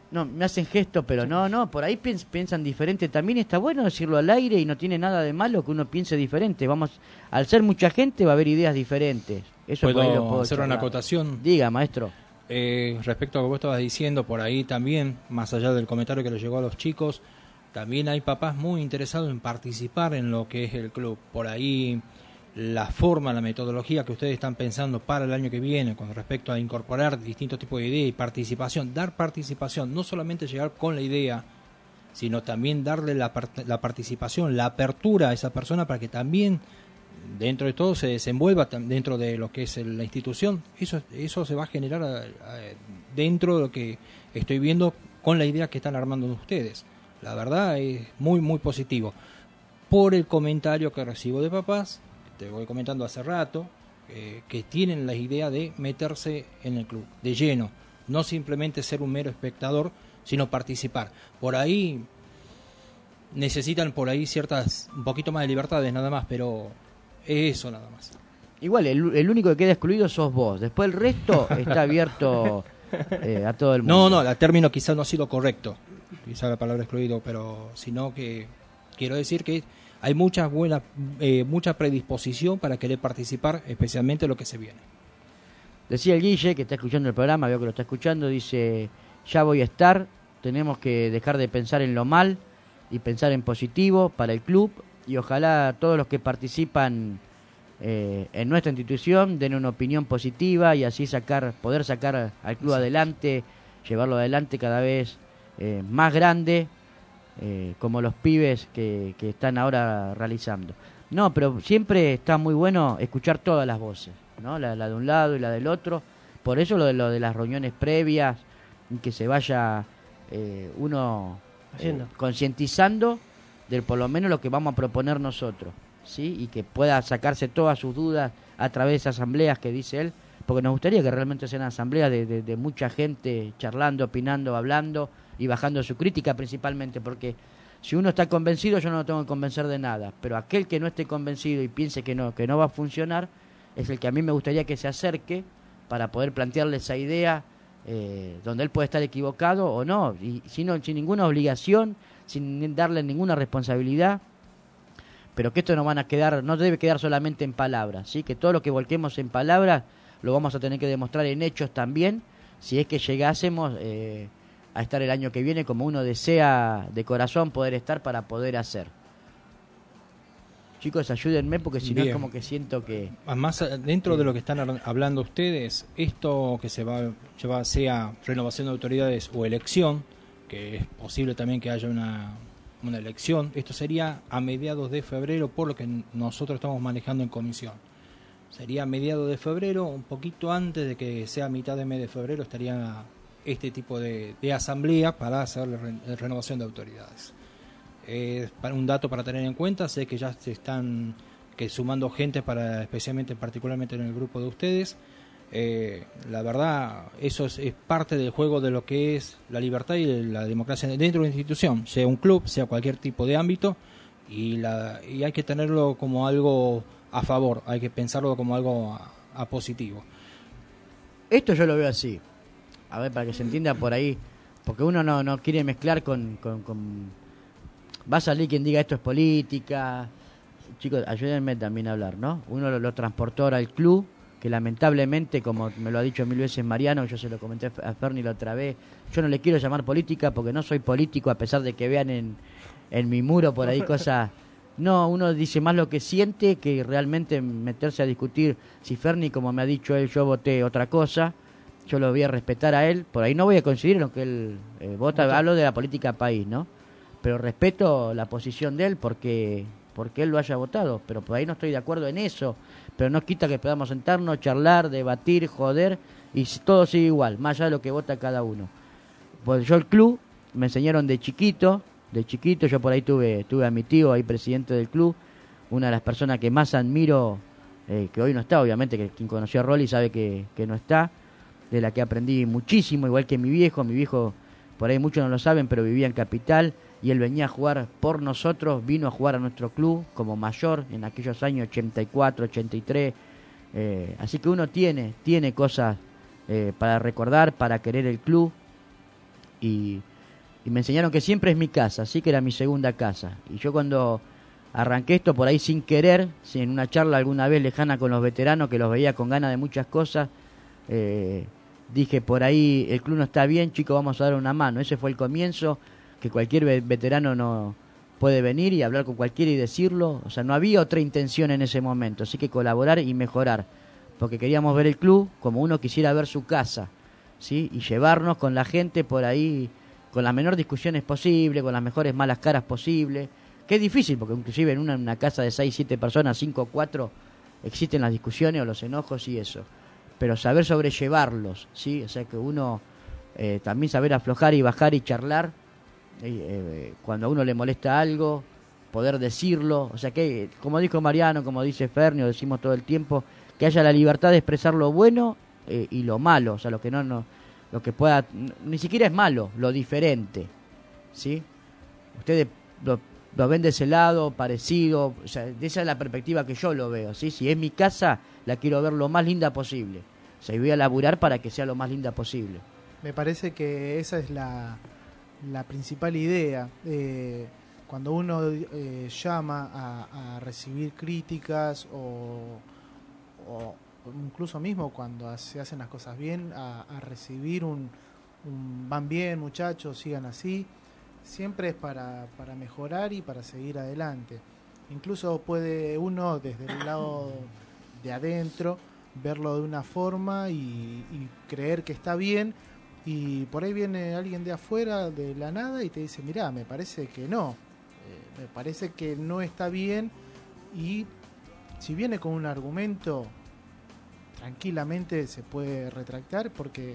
No, me hacen gesto, pero no, por ahí piensan diferente. También está bueno decirlo al aire y no tiene nada de malo que uno piense diferente. Al ser mucha gente va a haber ideas diferentes. Eso por ahí lo puedo hacer charlar. una acotación? Diga, maestro. Respecto a lo que vos estabas diciendo, por ahí también, más allá del comentario que le llegó a los chicos, también hay papás muy interesados en participar en lo que es el club. Por ahí la forma, la metodología que ustedes están pensando para el año que viene con respecto a incorporar distintos tipos de ideas y participación, dar participación, no solamente llegar con la idea, sino también darle la participación, la apertura a esa persona para que también dentro de todo se desenvuelva dentro de lo que es la institución. Eso se va a generar dentro de lo que estoy viendo con la idea que están armando ustedes. La verdad es muy muy positivo. Por el comentario que recibo de papás, te voy comentando hace rato, que tienen la idea de meterse en el club de lleno, no simplemente ser un mero espectador, sino participar. Por ahí necesitan un poquito más de libertades nada más, pero eso nada más. Igual, el único que queda excluido sos vos. Después el resto está abierto a todo el mundo. No, el término quizás no ha sido correcto, quizás la palabra excluido, pero sino que quiero decir que hay mucha predisposición para querer participar, especialmente lo que se viene. Decía el Guille, que está escuchando el programa, veo que lo está escuchando, dice, ya voy a estar, tenemos que dejar de pensar en lo mal y pensar en positivo para el club, y ojalá todos los que participan en nuestra institución den una opinión positiva y así poder sacar al club adelante, llevarlo adelante cada vez más grande, como los pibes que están ahora realizando. No, pero siempre está muy bueno escuchar todas las voces, ¿no? La de un lado y la del otro. Por eso lo de las reuniones previas, y que se vaya uno concientizando de por lo menos lo que vamos a proponer nosotros, ¿sí? Y que pueda sacarse todas sus dudas a través de esas asambleas que dice él, porque nos gustaría que realmente sean asambleas de mucha gente charlando, opinando, hablando y bajando su crítica principalmente, porque si uno está convencido, yo no lo tengo que convencer de nada, pero aquel que no esté convencido y piense que no va a funcionar, es el que a mí me gustaría que se acerque para poder plantearle esa idea donde él puede estar equivocado o no, y sin ninguna obligación, sin darle ninguna responsabilidad, pero que esto no debe quedar solamente en palabras, ¿sí? Que todo lo que volquemos en palabras lo vamos a tener que demostrar en hechos también, si es que llegásemos a estar el año que viene como uno desea de corazón poder estar para poder hacer. Chicos, ayúdenme porque si no es como que siento que... Además, dentro de lo que están hablando ustedes, esto que se va a llevar, sea renovación de autoridades o elección, que es posible también que haya una elección, esto sería a mediados de febrero, por lo que nosotros estamos manejando en comisión. Sería a mediados de febrero, un poquito antes de que sea mitad de mes de febrero, estaría este tipo de asamblea para hacer la renovación de autoridades. Para un dato para tener en cuenta, sé que ya se están sumando gente particularmente en el grupo de ustedes. La verdad, eso es parte del juego de lo que es la libertad y la democracia dentro de una institución, sea un club, sea cualquier tipo de ámbito, y hay que tenerlo como algo a favor, hay que pensarlo como algo a positivo. Esto yo lo veo así, a ver, para que se entienda por ahí, porque uno no quiere mezclar con va a salir quien diga esto es política. Chicos, ayúdenme también a hablar, ¿no? Uno lo transportó ahora al club, que lamentablemente, como me lo ha dicho 1000 veces Mariano, yo se lo comenté a Ferni la otra vez, yo no le quiero llamar política porque no soy político, a pesar de que vean en mi muro por ahí cosas. No, uno dice más lo que siente que realmente meterse a discutir. Si Ferni, como me ha dicho él, yo voté otra cosa, yo lo voy a respetar a él, por ahí no voy a coincidir en lo que él vota, hablo de la política país, ¿no? Pero respeto la posición de él porque él lo haya votado, pero por ahí no estoy de acuerdo en eso, pero no quita que podamos sentarnos, charlar, debatir, joder, y todo sigue igual, más allá de lo que vota cada uno. Pues yo el club, me enseñaron de chiquito, yo por ahí tuve a mi tío ahí presidente del club, una de las personas que más admiro, que hoy no está, obviamente, que quien conoció a Rolly sabe que no está, de la que aprendí muchísimo, igual que mi viejo por ahí muchos no lo saben, pero vivía en Capital, y él venía a jugar por nosotros, vino a jugar a nuestro club como mayor en aquellos años 84, 83, así que uno tiene cosas para recordar, para querer el club, y me enseñaron que siempre es mi casa, así que era mi segunda casa. Y yo cuando arranqué esto por ahí sin querer, en una charla alguna vez lejana con los veteranos, que los veía con ganas de muchas cosas, dije, por ahí el club no está bien, chicos, vamos a dar una mano. Ese fue el comienzo, que cualquier veterano no puede venir y hablar con cualquiera y decirlo. O sea, no había otra intención en ese momento, así que colaborar y mejorar, porque queríamos ver el club como uno quisiera ver su casa, ¿sí? Y llevarnos con la gente por ahí, con las menores discusiones posibles, con las mejores malas caras posibles, que es difícil, porque inclusive en una casa de 6, 7 personas, 5 o 4, existen las discusiones o los enojos y eso. Pero saber sobrellevarlos, ¿sí? O sea, que uno también saber aflojar y bajar y charlar, cuando a uno le molesta algo, poder decirlo. O sea, que, como dijo Mariano, como dice Ferni, o decimos todo el tiempo, que haya la libertad de expresar lo bueno y lo malo. O sea, lo que lo que pueda, ni siquiera es malo, lo diferente, ¿sí? Ustedes lo ven de ese lado, parecido. O sea, esa es la perspectiva que yo lo veo, ¿sí? Si es mi casa, la quiero ver lo más linda posible. O sea, y voy a laburar para que sea lo más linda posible. Me parece que esa es la principal idea. Cuando uno llama a recibir críticas o incluso mismo cuando se hacen las cosas bien, a recibir un van bien muchachos, sigan así, siempre es para mejorar y para seguir adelante. Incluso puede uno desde el lado de adentro verlo de una forma y creer que está bien, y por ahí viene alguien de afuera de la nada y te dice, mirá, me parece que no, me parece que no está bien, y si viene con un argumento, tranquilamente se puede retractar porque...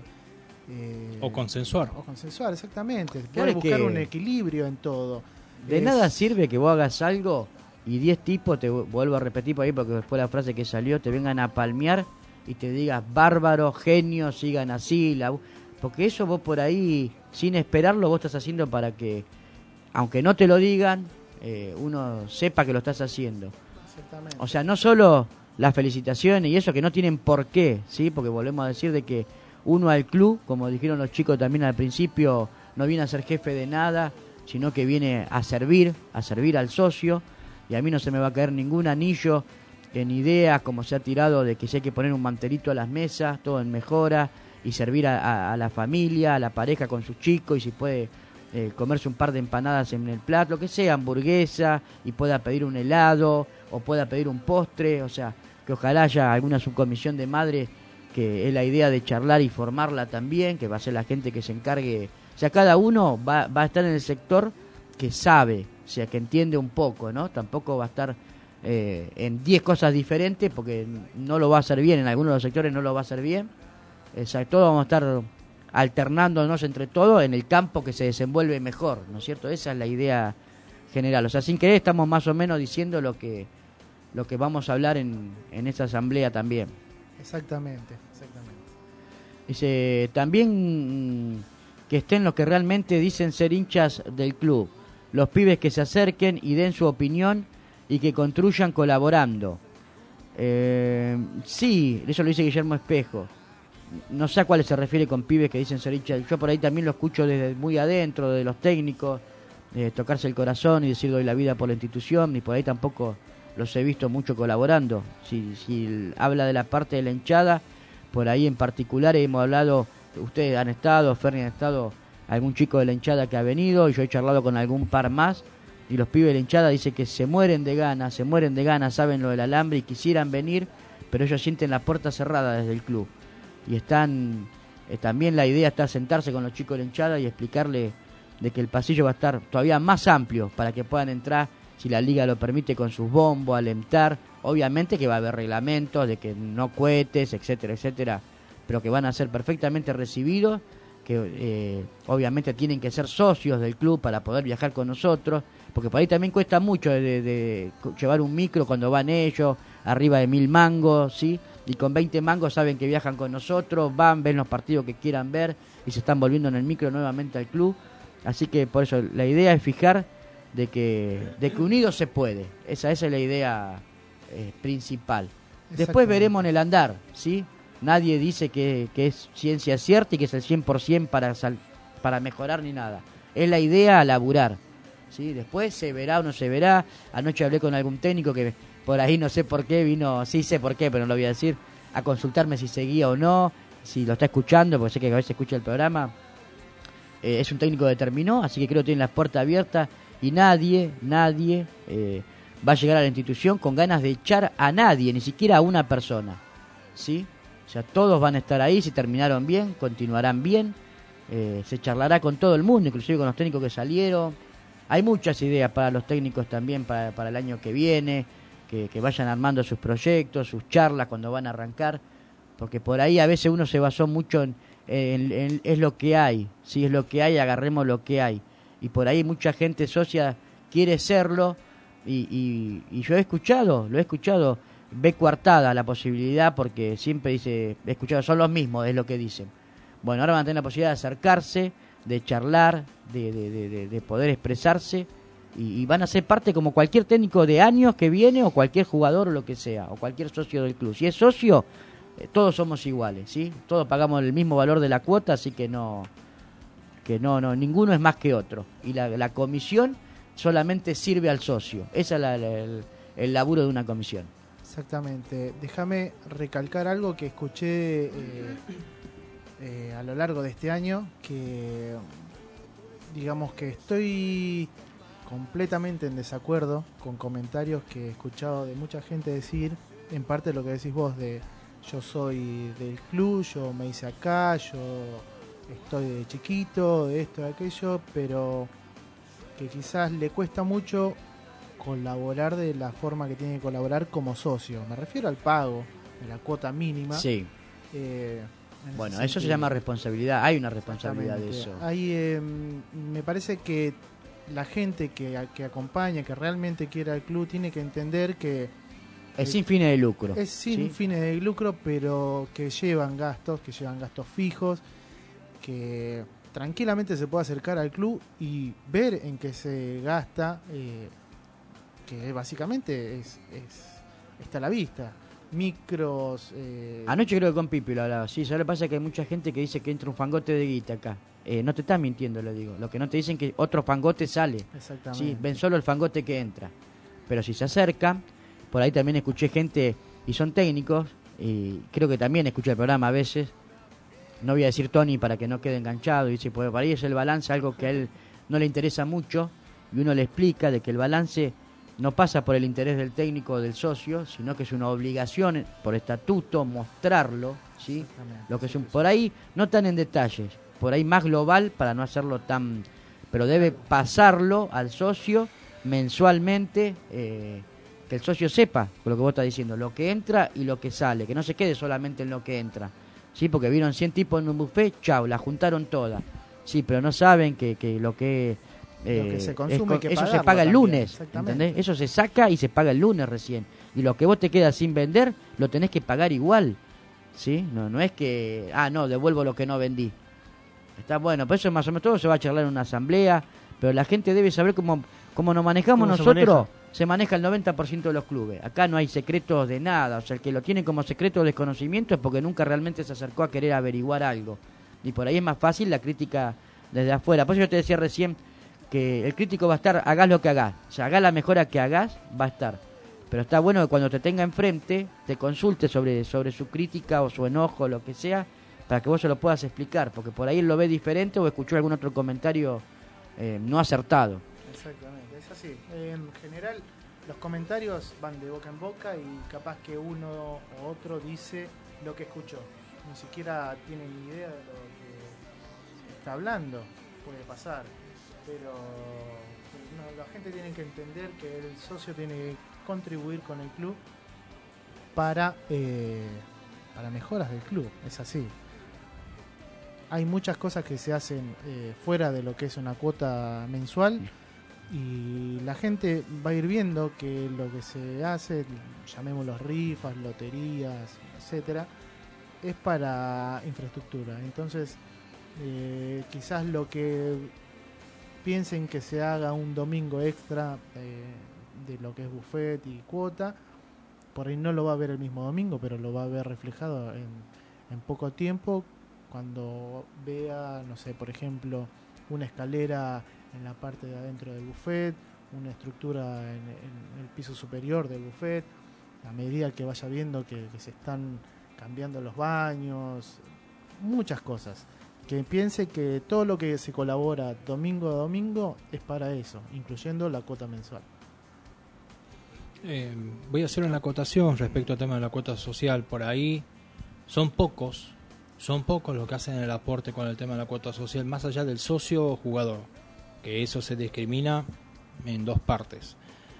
o consensuar. O consensuar, exactamente. Claro, puede buscar un equilibrio en todo. De nada sirve que vos hagas algo y 10 tipos, te vuelvo a repetir por ahí porque fue la frase que salió, te vengan a palmear y te digas bárbaro, genio, sigan así, porque eso vos por ahí, sin esperarlo, vos estás haciendo para que, aunque no te lo digan, uno sepa que lo estás haciendo. Exactamente. O sea, no solo las felicitaciones y eso, que no tienen por qué, ¿sí? Porque volvemos a decir de que uno al club, como dijeron los chicos también al principio, no viene a ser jefe de nada, sino que viene a servir al socio, y a mí no se me va a caer ningún anillo en ideas como se ha tirado de que si hay que poner un mantelito a las mesas, todo en mejora, y servir a la familia, a la pareja con sus chicos, y si puede comerse un par de empanadas en el plato, lo que sea, hamburguesa, y pueda pedir un helado, o pueda pedir un postre. O sea, que ojalá haya alguna subcomisión de madres, que es la idea de charlar y formarla también, que va a ser la gente que se encargue. O sea, cada uno va a estar en el sector que sabe, o sea, que entiende un poco, ¿no? Tampoco va a estar en 10 cosas diferentes, porque no lo va a hacer bien, en algunos de los sectores no lo va a hacer bien. O sea, todos vamos a estar alternándonos entre todos en el campo que se desenvuelve mejor, ¿no es cierto? Esa es la idea general. O sea, sin querer estamos más o menos diciendo lo que vamos a hablar en esta asamblea también. Exactamente. Dice, también que estén los que realmente dicen ser hinchas del club, los pibes que se acerquen y den su opinión y que construyan colaborando. Sí, eso lo dice Guillermo Espejo. No sé a cuáles se refiere con pibes que dicen ser hinchas. Yo por ahí también lo escucho desde muy adentro, de los técnicos, tocarse el corazón y decir doy la vida por la institución, y por ahí tampoco los he visto mucho colaborando. Si habla de la parte de la hinchada, por ahí en particular hemos hablado, ustedes han estado, Ferni ha estado, algún chico de la hinchada que ha venido, y yo he charlado con algún par más, y los pibes de la hinchada dicen que se mueren de ganas, saben lo del alambre y quisieran venir, pero ellos sienten la puerta cerrada desde el club. Y están, también la idea está sentarse con los chicos de la hinchada y explicarle de que el pasillo va a estar todavía más amplio para que puedan entrar, si la liga lo permite, con sus bombos, alentar. Obviamente que va a haber reglamentos de que no cohetes, etcétera, etcétera, pero que van a ser perfectamente recibidos, que obviamente tienen que ser socios del club para poder viajar con nosotros, porque por ahí también cuesta mucho de llevar un micro cuando van ellos, arriba de 1000 mangos, ¿sí? Y con 20 mangos saben que viajan con nosotros, van, ven los partidos que quieran ver y se están volviendo en el micro nuevamente al club. Así que por eso la idea es fijar de que unidos se puede. Esa es la idea principal. Después veremos en el andar, ¿sí? Nadie dice que es ciencia cierta y que es el 100% para mejorar ni nada. Es la idea a laburar, ¿sí? Después se verá o no se verá. Anoche hablé con algún técnico que por ahí no sé por qué vino, sí sé por qué, pero no lo voy a decir, a consultarme si seguía o no, si lo está escuchando, porque sé que a veces escucha el programa. Es un técnico que terminó, así que creo que tiene las puertas abiertas y nadie va a llegar a la institución con ganas de echar a nadie, ni siquiera a una persona, ¿sí? O sea, todos van a estar ahí, si terminaron bien, continuarán bien, se charlará con todo el mundo, inclusive con los técnicos que salieron. Hay muchas ideas para los técnicos también para el año que viene, que vayan armando sus proyectos, sus charlas cuando van a arrancar, porque por ahí a veces uno se basó mucho en es lo que hay, si es lo que hay, agarremos lo que hay, y por ahí mucha gente socia quiere serlo, y yo lo he escuchado, ve coartada la posibilidad, porque siempre dice, he escuchado, son los mismos, es lo que dicen. Bueno, ahora van a tener la posibilidad de acercarse, de charlar, de poder expresarse, y van a ser parte como cualquier técnico de años que viene, o cualquier jugador o lo que sea, o cualquier socio del club. Si es socio, todos somos iguales, ¿sí? Todos pagamos el mismo valor de la cuota, así que no, ninguno es más que otro. Y la comisión solamente sirve al socio. Ese es el laburo de una comisión. Exactamente. Déjame recalcar algo que escuché a lo largo de este año, que digamos que estoy completamente en desacuerdo con comentarios que he escuchado de mucha gente decir, en parte lo que decís vos de yo soy del club, yo me hice acá, yo estoy de chiquito, de esto, de aquello, pero que quizás le cuesta mucho colaborar de la forma que tiene que colaborar como socio. Me refiero al pago de la cuota mínima. Sí. Bueno, eso se llama responsabilidad. Hay una responsabilidad de eso. Hay, me parece que la gente que acompaña, que realmente quiere al club, tiene que entender que es sin fines de lucro. Es sin fines de lucro, pero que llevan gastos fijos, que tranquilamente se puede acercar al club y ver en qué se gasta, que básicamente está a la vista. Micros... Anoche creo que con Pipi lo hablaba. Sí, solo pasa que hay mucha gente que dice que entra un fangote de guita acá. No te estás mintiendo, lo digo. Lo que no te dicen que otro fangote sale. Exactamente. Sí, ven solo el fangote que entra. Pero si se acerca, por ahí también escuché gente, y son técnicos, y creo que también escuché el programa a veces. No voy a decir Tony para que no quede enganchado. Y dice, pues para ahí es el balance, algo que a él no le interesa mucho. Y uno le explica de que el balance no pasa por el interés del técnico o del socio, sino que es una obligación por estatuto mostrarlo, ¿sí? Lo que es por ahí no tan en detalles, por ahí más global para no hacerlo tan, pero debe pasarlo al socio mensualmente, que el socio sepa lo que vos estás diciendo, lo que entra y lo que sale, que no se quede solamente en lo que entra, sí, porque vieron 100 tipos en un buffet, chau, la juntaron todas, sí, pero no saben que lo que lo que se consume, eso se paga el lunes, ¿entendés? Eso se saca y se paga el lunes recién. Y lo que vos te quedas sin vender, lo tenés que pagar igual, ¿sí? No es que, no, devuelvo lo que no vendí. Está bueno, por eso más o menos todo se va a charlar en una asamblea, pero la gente debe saber cómo nos manejamos nosotros. Se maneja el 90% de los clubes. Acá no hay secretos de nada. O sea, el que lo tiene como secreto de desconocimiento es porque nunca realmente se acercó a querer averiguar algo. Y por ahí es más fácil la crítica desde afuera. Por eso yo te decía recién que el crítico va a estar, hagas lo que hagas, o sea, hagas la mejora que hagas, va a estar. Pero está bueno que cuando te tenga enfrente, te consulte sobre su crítica o su enojo, lo que sea, para que vos se lo puedas explicar, porque por ahí él lo ve diferente o escuchó algún otro comentario no acertado. Exactamente, es así. En general, los comentarios van de boca en boca y capaz que uno o otro dice lo que escuchó. Ni siquiera tiene ni idea de lo que está hablando. Puede pasar. Pero la gente tiene que entender que el socio tiene que contribuir con el club para mejoras del club, es así. Hay muchas cosas que se hacen fuera de lo que es una cuota mensual y la gente va a ir viendo que lo que se hace, llamémoslo rifas, loterías, etcétera, es para infraestructura. Entonces, quizás lo que piensen que se haga un domingo extra de lo que es buffet y cuota, por ahí no lo va a ver el mismo domingo, pero lo va a ver reflejado en poco tiempo cuando vea, no sé, por ejemplo, una escalera en la parte de adentro del buffet, una estructura en el piso superior del buffet, a medida que vaya viendo que se están cambiando los baños, muchas cosas. Que piense que todo lo que se colabora domingo a domingo es para eso, incluyendo la cuota mensual. Voy a hacer una acotación respecto al tema de la cuota social. Por ahí son pocos los que hacen el aporte con el tema de la cuota social, más allá del socio jugador, que eso se discrimina en dos partes.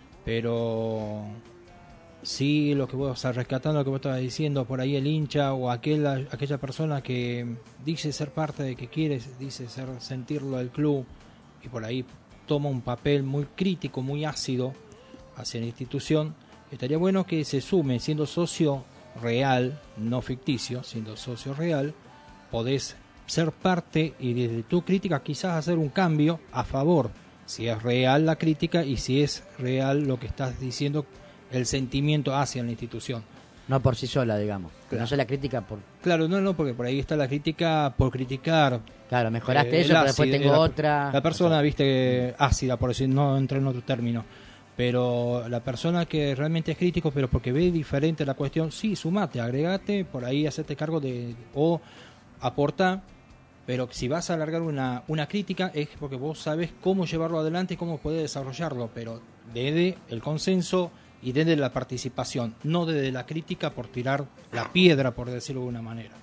Pero sí, lo que vos, o sea, rescatando lo que vos estabas diciendo, por ahí el hincha o aquella persona que dice ser parte de que quiere, dice sentirlo del club, y por ahí toma un papel muy crítico, muy ácido hacia la institución, estaría bueno que se sume, siendo socio real, no ficticio, siendo socio real, podés ser parte y desde tu crítica quizás hacer un cambio a favor, si es real la crítica y si es real lo que estás diciendo, el sentimiento hacia la institución. No por sí sola, digamos. Que Claro. no sea la crítica por... Claro, no, porque por ahí está la crítica por criticar. Claro, mejoraste eso, pero después tengo otra. La persona, O sea, viste, ácida, por decir, no entré en otro término. Pero la persona que realmente es crítico, pero porque ve diferente la cuestión, sí, sumate, agregate, por ahí hacete cargo o aporta, pero si vas a alargar una crítica es porque vos sabes cómo llevarlo adelante y cómo poder desarrollarlo, pero desde el consenso y desde la participación, no desde la crítica por tirar la piedra, por decirlo de una manera.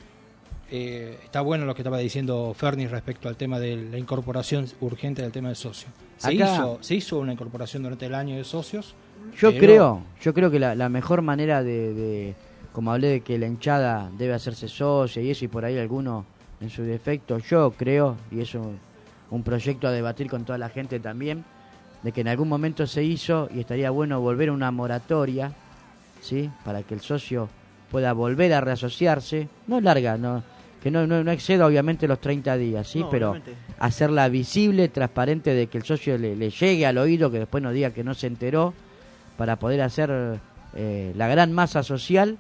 Está bueno lo que estaba diciendo Ferni respecto al tema de la incorporación urgente del tema del socio. Se hizo una incorporación durante el año de socios. Yo pero creo que la mejor manera de, como hablé de que la hinchada debe hacerse socia y eso, y por ahí alguno en su defecto, yo creo, y es un proyecto a debatir con toda la gente también, de que en algún momento se hizo y estaría bueno volver a una moratoria, ¿sí? Para que el socio pueda volver a reasociarse, no larga, que no exceda obviamente los 30 días, ¿sí? No, Pero obviamente. hacerla visible, transparente, de que el socio le llegue al oído, que después no diga que no se enteró, para poder hacer la gran masa social,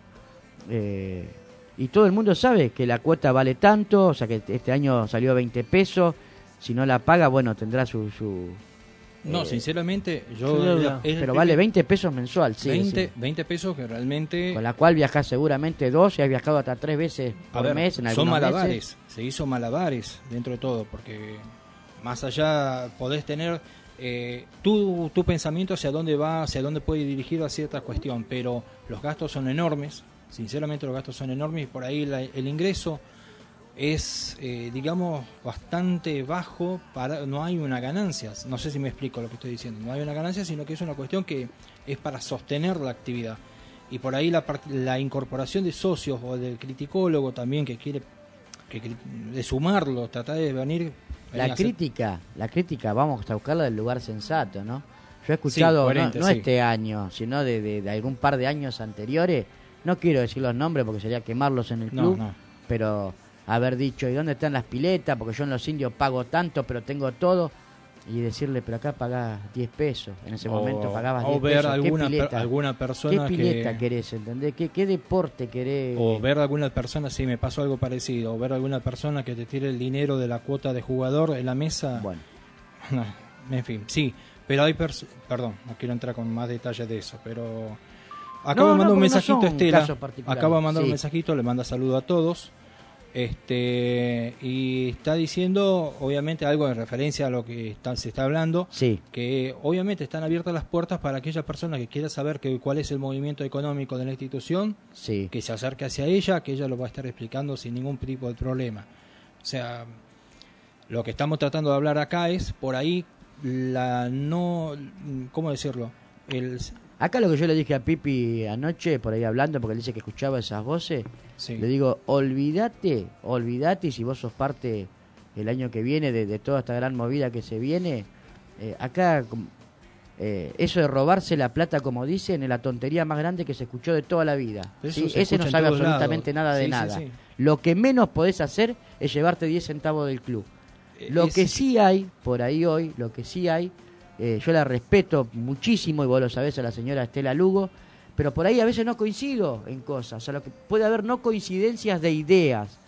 y todo el mundo sabe que la cuota vale tanto, o sea que este año salió 20 pesos, si no la paga, bueno, tendrá su no, sinceramente, pero vale 20 pesos mensual, sí. 20 pesos que realmente... Con la cual viajás seguramente 2, y has viajado hasta 3 veces por mes en algunos son malabares, meses. se hizo malabares dentro de todo, porque más allá podés tener tu pensamiento hacia dónde va, hacia dónde puede dirigir a cierta cuestión, pero los gastos son enormes, sinceramente los gastos son enormes, y por ahí el ingreso es, digamos, bastante bajo, no hay una ganancia, no sé si me explico lo que estoy diciendo, no hay una ganancia, sino que es una cuestión que es para sostener la actividad, y por ahí la incorporación de socios o del criticólogo también que quiere de sumarlo, tratar de venir La crítica, vamos a buscarla del lugar sensato, ¿no? Yo he escuchado, sí, coherente, no sí. este año, sino de algún par de años anteriores, no quiero decir los nombres porque sería quemarlos en el club, No. pero haber dicho, ¿y dónde están las piletas? Porque yo en los indios pago tanto, pero tengo todo, y decirle, pero acá pagás 10 pesos, en ese momento pagabas 10 o ver pesos, alguna persona ¿qué pileta querés, entendés? ¿Qué deporte querés? O ver alguna persona, sí, me pasó algo parecido, o ver alguna persona que te tire el dinero de la cuota de jugador en la mesa. Bueno. En fin, sí, pero hay perdón, no quiero entrar con más detalles de eso, pero acabo de mandar un mensajito a Estela, acabo de mandar un mensajito, le manda saludo a todos. Y está diciendo obviamente algo en referencia a lo que se está hablando, que obviamente están abiertas las puertas para aquella persona que quiera saber cuál es el movimiento económico de la institución, que se acerque hacia ella, que ella lo va a estar explicando sin ningún tipo de problema. O sea, lo que estamos tratando de hablar acá es por ahí ¿cómo decirlo? Acá lo que yo le dije a Pipi anoche, por ahí hablando, porque él dice que escuchaba esas voces, le digo, olvídate, y si vos sos parte el año que viene de toda esta gran movida que se viene, acá eso de robarse la plata, como dicen, es la tontería más grande que se escuchó de toda la vida. ¿Sí? Ese no sabe absolutamente nada de nada. Sí. Lo que menos podés hacer es llevarte 10 centavos del club. Lo que sí hay, por ahí hoy, yo la respeto muchísimo, y vos lo sabés, a la señora Estela Lugo, pero por ahí a veces no coincido en cosas, o sea, lo que puede haber no coincidencias de ideas,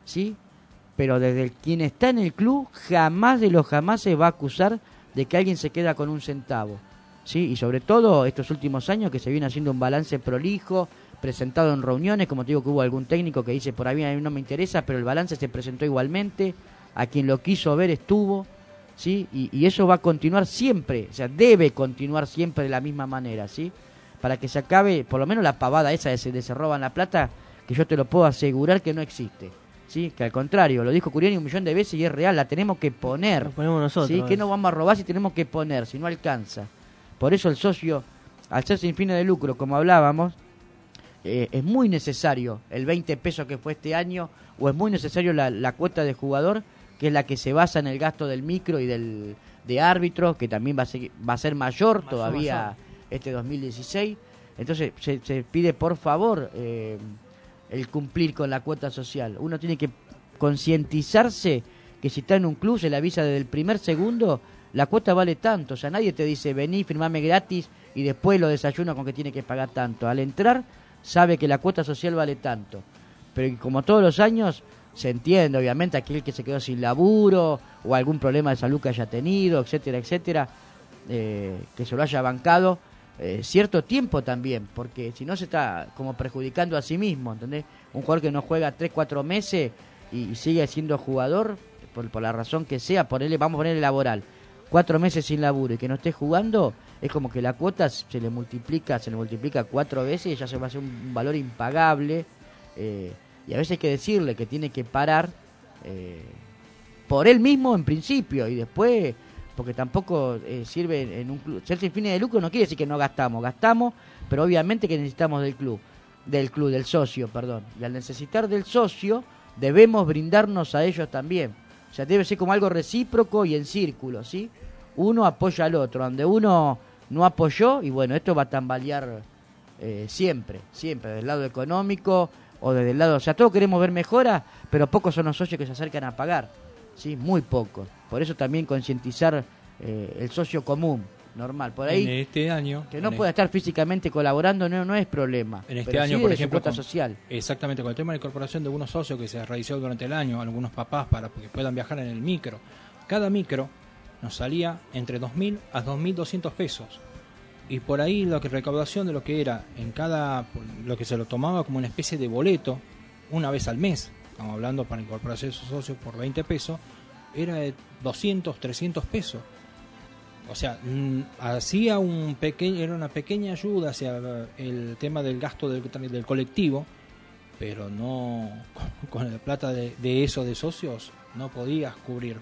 ¿sí? Pero desde quien está en el club, jamás de los jamás se va a acusar de que alguien se queda con un centavo, ¿sí? Y sobre todo estos últimos años que se viene haciendo un balance prolijo, presentado en reuniones, como te digo que hubo algún técnico que dice por ahí a mí no me interesa, pero el balance se presentó igualmente, a quien lo quiso ver estuvo, ¿sí? Y eso va a continuar siempre, o sea, debe continuar siempre de la misma manera, ¿sí? Para que se acabe, por lo menos la pavada esa de se roban la plata, que yo te lo puedo asegurar que no existe, ¿sí? Que al contrario, lo dijo Curiani 1.000.000 de veces y es real, la tenemos que poner. Lo ponemos nosotros. ¿Sí? ¿Qué no vamos a robar si tenemos que poner, si no alcanza? Por eso el socio, al ser sin fines de lucro, como hablábamos, es muy necesario el 20 pesos que fue este año, o es muy necesario la cuota de jugador, que es la que se basa en el gasto del micro y de árbitro, que también va a ser mayor todavía este 2016. Entonces se pide por favor el cumplir con la cuota social. Uno tiene que concientizarse que si está en un club se le avisa desde el primer segundo, la cuota vale tanto. O sea, nadie te dice vení, firmame gratis y después lo desayuno con que tiene que pagar tanto. Al entrar sabe que la cuota social vale tanto. Pero como todos los años se entiende, obviamente, aquel que se quedó sin laburo o algún problema de salud que haya tenido, etcétera, etcétera, que se lo haya bancado cierto tiempo también, porque si no se está como perjudicando a sí mismo, ¿entendés? Un jugador que no juega 3-4 meses y sigue siendo jugador, por la razón que sea, vamos a ponerle laboral, 4 meses sin laburo y que no esté jugando, es como que la cuota se le multiplica 4 veces y ya se va a hacer un valor impagable, y a veces hay que decirle que tiene que parar por él mismo en principio y después, porque tampoco sirve en un club. Ser sin fines de lucro no quiere decir que no gastamos, pero obviamente que necesitamos del socio, perdón. Y al necesitar del socio, debemos brindarnos a ellos también. O sea, debe ser como algo recíproco y en círculo, ¿sí? Uno apoya al otro, donde uno no apoyó, y bueno, esto va a tambalear siempre, desde el lado económico o desde el lado, o sea, todos queremos ver mejora, pero pocos son los socios que se acercan a pagar, ¿sí? Muy pocos. Por eso también concientizar el socio común, normal. Por ahí, en este año, que no pueda estar físicamente colaborando no es problema. En este pero año, sí por de su ejemplo, cuota social. Exactamente, con el tema de la incorporación de algunos socios que se realizó durante el año, algunos papás para que puedan viajar en el micro. Cada micro nos salía entre 2.000 a 2.200 pesos. Y por ahí la recaudación de lo que era en lo que se lo tomaba como una especie de boleto, una vez al mes, estamos hablando para incorporarse a esos socios por 20 pesos, era de 200, 300 pesos. O sea, hacía era una pequeña ayuda hacia el tema del gasto del colectivo, pero no con la plata de esos de socios no podías cubrir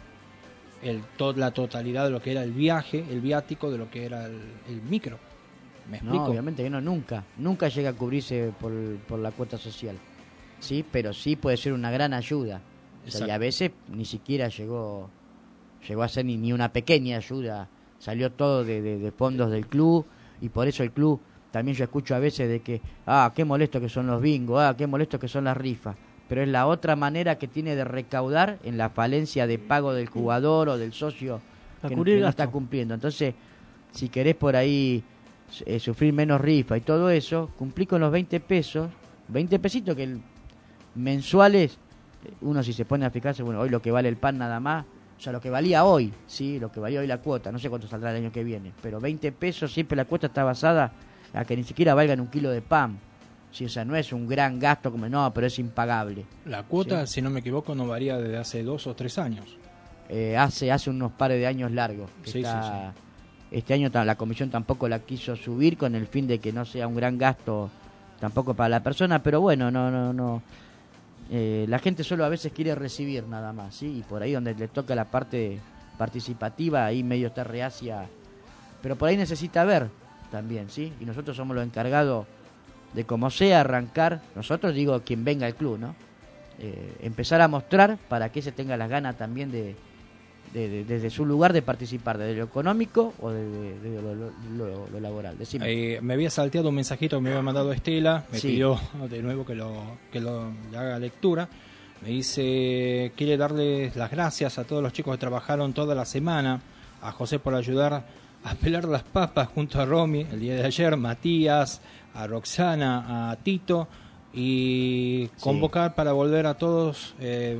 la totalidad de lo que era el viaje, el viático, de lo que era el micro. ¿Me explico? No, obviamente que no, nunca llega a cubrirse por la cuota social, sí, pero sí puede ser una gran ayuda. O sea, y a veces ni siquiera llegó a ser ni una pequeña ayuda, salió todo de fondos del club, y por eso el club, también yo escucho a veces de que, qué molesto que son los bingos, qué molesto que son las rifas, pero es la otra manera que tiene de recaudar en la falencia de pago del jugador o del socio que no está cumpliendo. Entonces, si querés por ahí sufrir menos rifa y todo eso, cumplí con los 20 pesos, 20 pesitos que mensuales, uno si se pone a fijarse, bueno, hoy lo que vale el pan nada más, o sea, lo que valía hoy, sí, lo que valía hoy la cuota, no sé cuánto saldrá el año que viene, pero 20 pesos, siempre la cuota está basada a que ni siquiera valgan un kilo de pan. Sí, o sea, no es un gran gasto, pero es impagable. La cuota, ¿sí? Si no me equivoco, no varía desde hace 2 o 3 años. Hace unos pares de años largos. Sí. Este año la comisión tampoco la quiso subir con el fin de que no sea un gran gasto tampoco para la persona, pero bueno, no. La gente solo a veces quiere recibir nada más, ¿sí? Y por ahí donde le toca la parte participativa, ahí medio está reacia, pero por ahí necesita ver también, ¿sí? Y nosotros somos los encargados de como sea arrancar, nosotros digo quien venga al club, ¿no? Empezar a mostrar para que se tenga las ganas también desde su lugar de participar, desde lo económico o desde lo laboral. Me había salteado un mensajito que me había mandado Estela, me pidió de nuevo que le haga lectura. Me dice, quiere darles las gracias a todos los chicos que trabajaron toda la semana, a José por ayudar a pelar las papas junto a Romy el día de ayer, Matías, a Roxana, a Tito y convocar para volver a todos,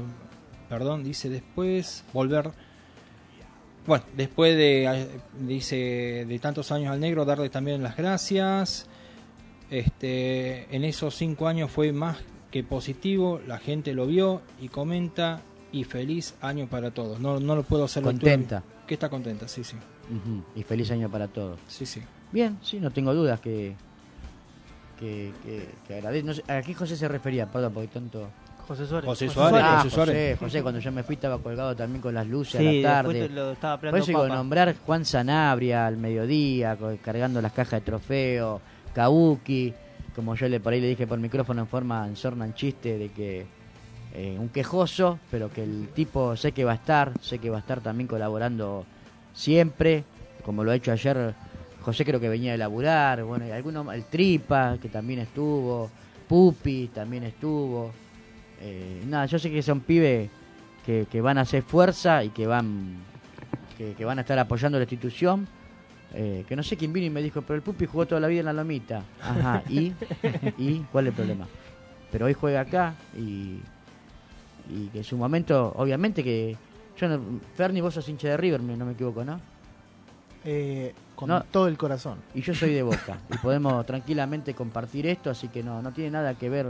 dice después, volver, bueno, después de tantos años al negro, darle también las gracias. En esos 5 años fue más que positivo, la gente lo vio y comenta, y feliz año para todos. No lo puedo hacer contenta. Que está contenta, sí. Y feliz año para todos. Sí. Bien, sí, no tengo dudas que agradezco. No sé, ¿a qué José se refería? Perdón, porque tanto... José Suárez. José, cuando yo me fui estaba colgado también con las luces sí, a la tarde. Lo estaba por eso digo, nombrar Juan Sanabria al mediodía, cargando las cajas de trofeo, Kabuki, como yo por ahí le dije por micrófono en sorna en chiste, de que un quejoso, pero que el tipo sé que va a estar también colaborando siempre, como lo ha hecho ayer. José creo que venía de laburar, bueno, y el Tripa, que también estuvo, Pupi también estuvo. Yo sé que son pibes que van a hacer fuerza y que van a estar apoyando la institución. Que no sé quién vino y me dijo, pero el Pupi jugó toda la vida en la Lomita. Ajá, ¿y cuál es el problema? Pero hoy juega acá y que en su momento, obviamente que... Ferni, vos sos hincha de River, no me equivoco, ¿no? Con todo el corazón. Y yo soy de Boca. Y podemos tranquilamente compartir esto, así que no tiene nada que ver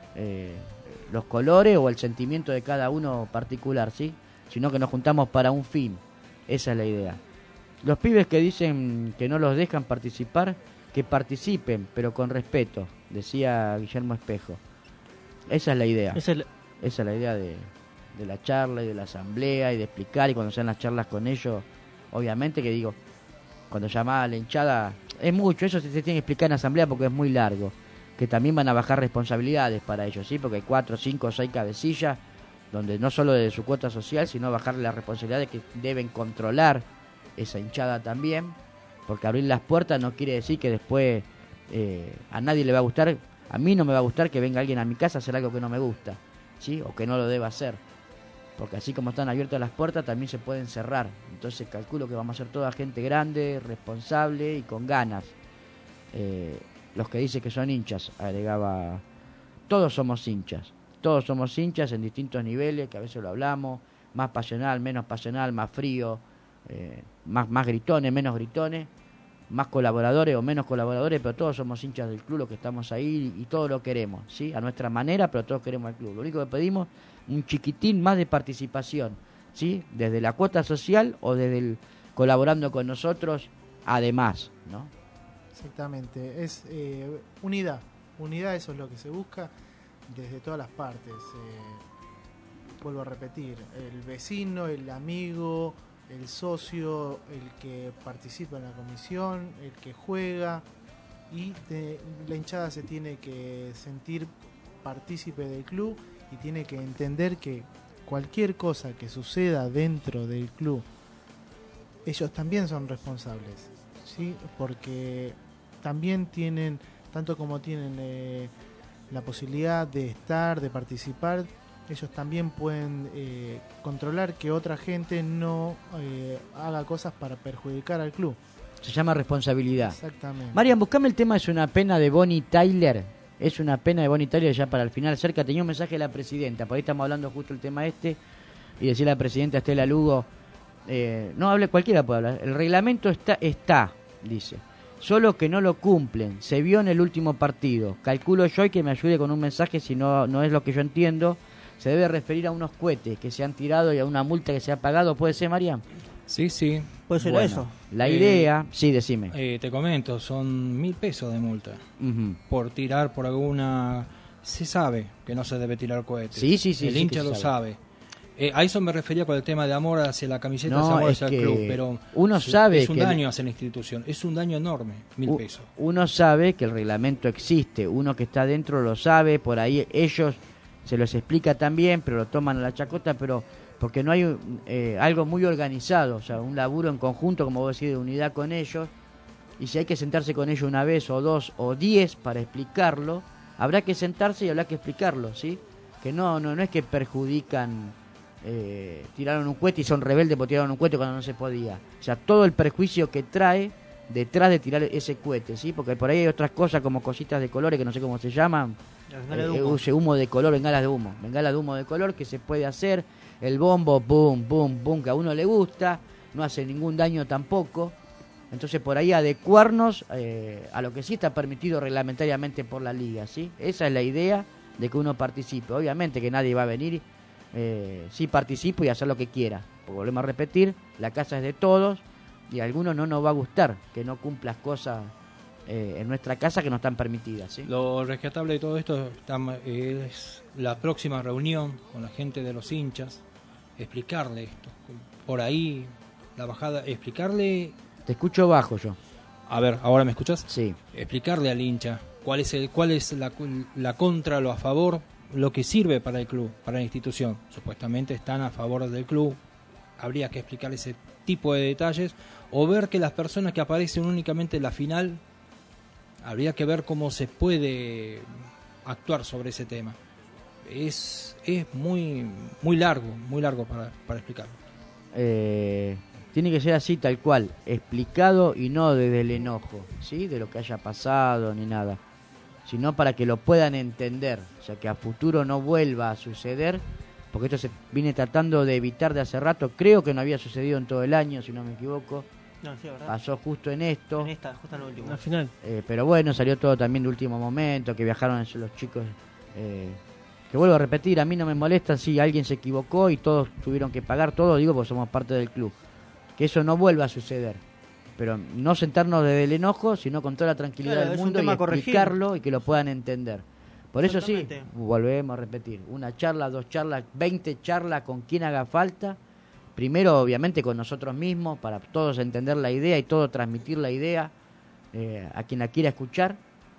los colores o el sentimiento de cada uno particular, ¿sí? Sino que nos juntamos para un fin. Esa es la idea. Los pibes que dicen que no los dejan participar, que participen, pero con respeto, decía Guillermo Espejo. Esa es la idea. Esa es la idea de la charla y de la asamblea y de explicar, y cuando sean las charlas con ellos, obviamente que digo, cuando llamaba a la hinchada, es mucho, eso se tiene que explicar en asamblea porque es muy largo, que también van a bajar responsabilidades para ellos, ¿sí? Porque hay 4, 5, 6 cabecillas, donde no solo de su cuota social, sino bajarle la responsabilidad de que deben controlar esa hinchada también, porque abrir las puertas no quiere decir que después a nadie le va a gustar, a mí no me va a gustar que venga alguien a mi casa a hacer algo que no me gusta, ¿sí? O que no lo deba hacer, porque así como están abiertas las puertas también se pueden cerrar. Entonces calculo que vamos a ser toda gente grande, responsable y con ganas. Los que dicen que son hinchas, agregaba, todos somos hinchas en distintos niveles, que a veces lo hablamos, más pasional, menos pasional, más frío, más gritones, menos gritones, más colaboradores o menos colaboradores, pero todos somos hinchas del club, los que estamos ahí, y todos lo queremos, ¿sí? A nuestra manera, pero todos queremos al club. Lo único que pedimos, un chiquitín más de participación, ¿sí? Desde la cuota social o desde el colaborando con nosotros, además, ¿no? Exactamente, es unidad, eso es lo que se busca desde todas las partes. Vuelvo a repetir, el vecino, el amigo, el socio, el que participa en la comisión, el que juega, y la hinchada se tiene que sentir partícipe del club y tiene que entender que cualquier cosa que suceda dentro del club, ellos también son responsables, ¿sí? Porque también tienen, tanto como tienen la posibilidad de estar, de participar, ellos también pueden controlar que otra gente no haga cosas para perjudicar al club. Se llama responsabilidad. Exactamente. Marian, buscame el tema, es una pena de Bonnie Tyler. Es una pena de Bonnie Tyler ya para el final. Cerca tenía un mensaje de la presidenta, por ahí estamos hablando justo el tema y decía la presidenta Estela Lugo, no hable, cualquiera puede hablar. El reglamento está, dice. Solo que no lo cumplen. Se vio en el último partido. Calculo yo, y que me ayude con un mensaje si no es lo que yo entiendo. Se debe referir a unos cohetes que se han tirado y a una multa que se ha pagado. ¿Puede ser, Marian? Sí. ¿Puede ser eso? La idea... Sí, decime. Te comento, son 1.000 pesos de multa. Por tirar por alguna... Se sabe que no se debe tirar cohetes. Sí. El hincha lo sabe. A eso me refería con el tema de amor hacia la camiseta, no, amor hacia el club, pero uno sabe es un que daño hacia la institución, es un daño enorme, 1.000 pesos. Uno sabe que el reglamento existe, uno que está dentro lo sabe, por ahí ellos se los explica también, pero lo toman a la chacota, pero porque no hay algo muy organizado, o sea, un laburo en conjunto, como vos decís, de unidad con ellos, y si hay que sentarse con ellos una vez o 2 o 10 para explicarlo, habrá que sentarse y habrá que explicarlo, ¿sí? Que no es que perjudican, tiraron un cohete y son rebeldes porque tiraron un cohete cuando no se podía, o sea, todo el perjuicio que trae detrás de tirar ese cohete, ¿sí? Porque por ahí hay otras cosas como cositas de colores que no sé cómo se llaman, humo de color, bengalas de humo de color que se puede hacer, el bombo, boom, boom, boom, que a uno le gusta, no hace ningún daño tampoco. Entonces por ahí adecuarnos a lo que sí está permitido reglamentariamente por la liga, ¿sí? Esa es la idea de que uno participe. Obviamente que nadie va a venir, sí participo y hacer lo que quiera. Porque volvemos a repetir, la casa es de todos y a algunos no nos va a gustar que no cumplas cosas en nuestra casa que no están permitidas, ¿sí? Lo rescatable de todo esto es la próxima reunión con la gente de los hinchas, explicarle esto. Por ahí, la bajada, explicarle... Te escucho bajo yo. A ver, ¿ahora me escuchas? Sí. Explicarle al hincha cuál es la contra, lo a favor, lo que sirve para el club, para la institución. Supuestamente están a favor del club. Habría que explicar ese tipo de detalles o ver que las personas que aparecen únicamente en la final, habría que ver cómo se puede actuar sobre ese tema. Es muy largo para explicarlo. Tiene que ser así, tal cual, explicado y no desde el enojo, ¿sí? De lo que haya pasado ni nada, sino para que lo puedan entender, o sea, que a futuro no vuelva a suceder, porque esto se viene tratando de evitar de hace rato. Creo que no había sucedido en todo el año, si no me equivoco. No, sí, ¿verdad? Pasó justo en esto. Justo en el último. Al final. Pero bueno, salió todo también de último momento, que viajaron los chicos. Que vuelvo a repetir, a mí no me molesta si alguien se equivocó y todos tuvieron que pagar todo, digo, porque somos parte del club. Que eso no vuelva a suceder. Pero no sentarnos desde el enojo, sino con toda la tranquilidad del mundo y explicarlo y que lo puedan entender. Por eso sí, volvemos a repetir, una charla, 2 charlas, 20 charlas con quien haga falta. Primero, obviamente, con nosotros mismos, para todos entender la idea y todo transmitir la idea a quien la quiera escuchar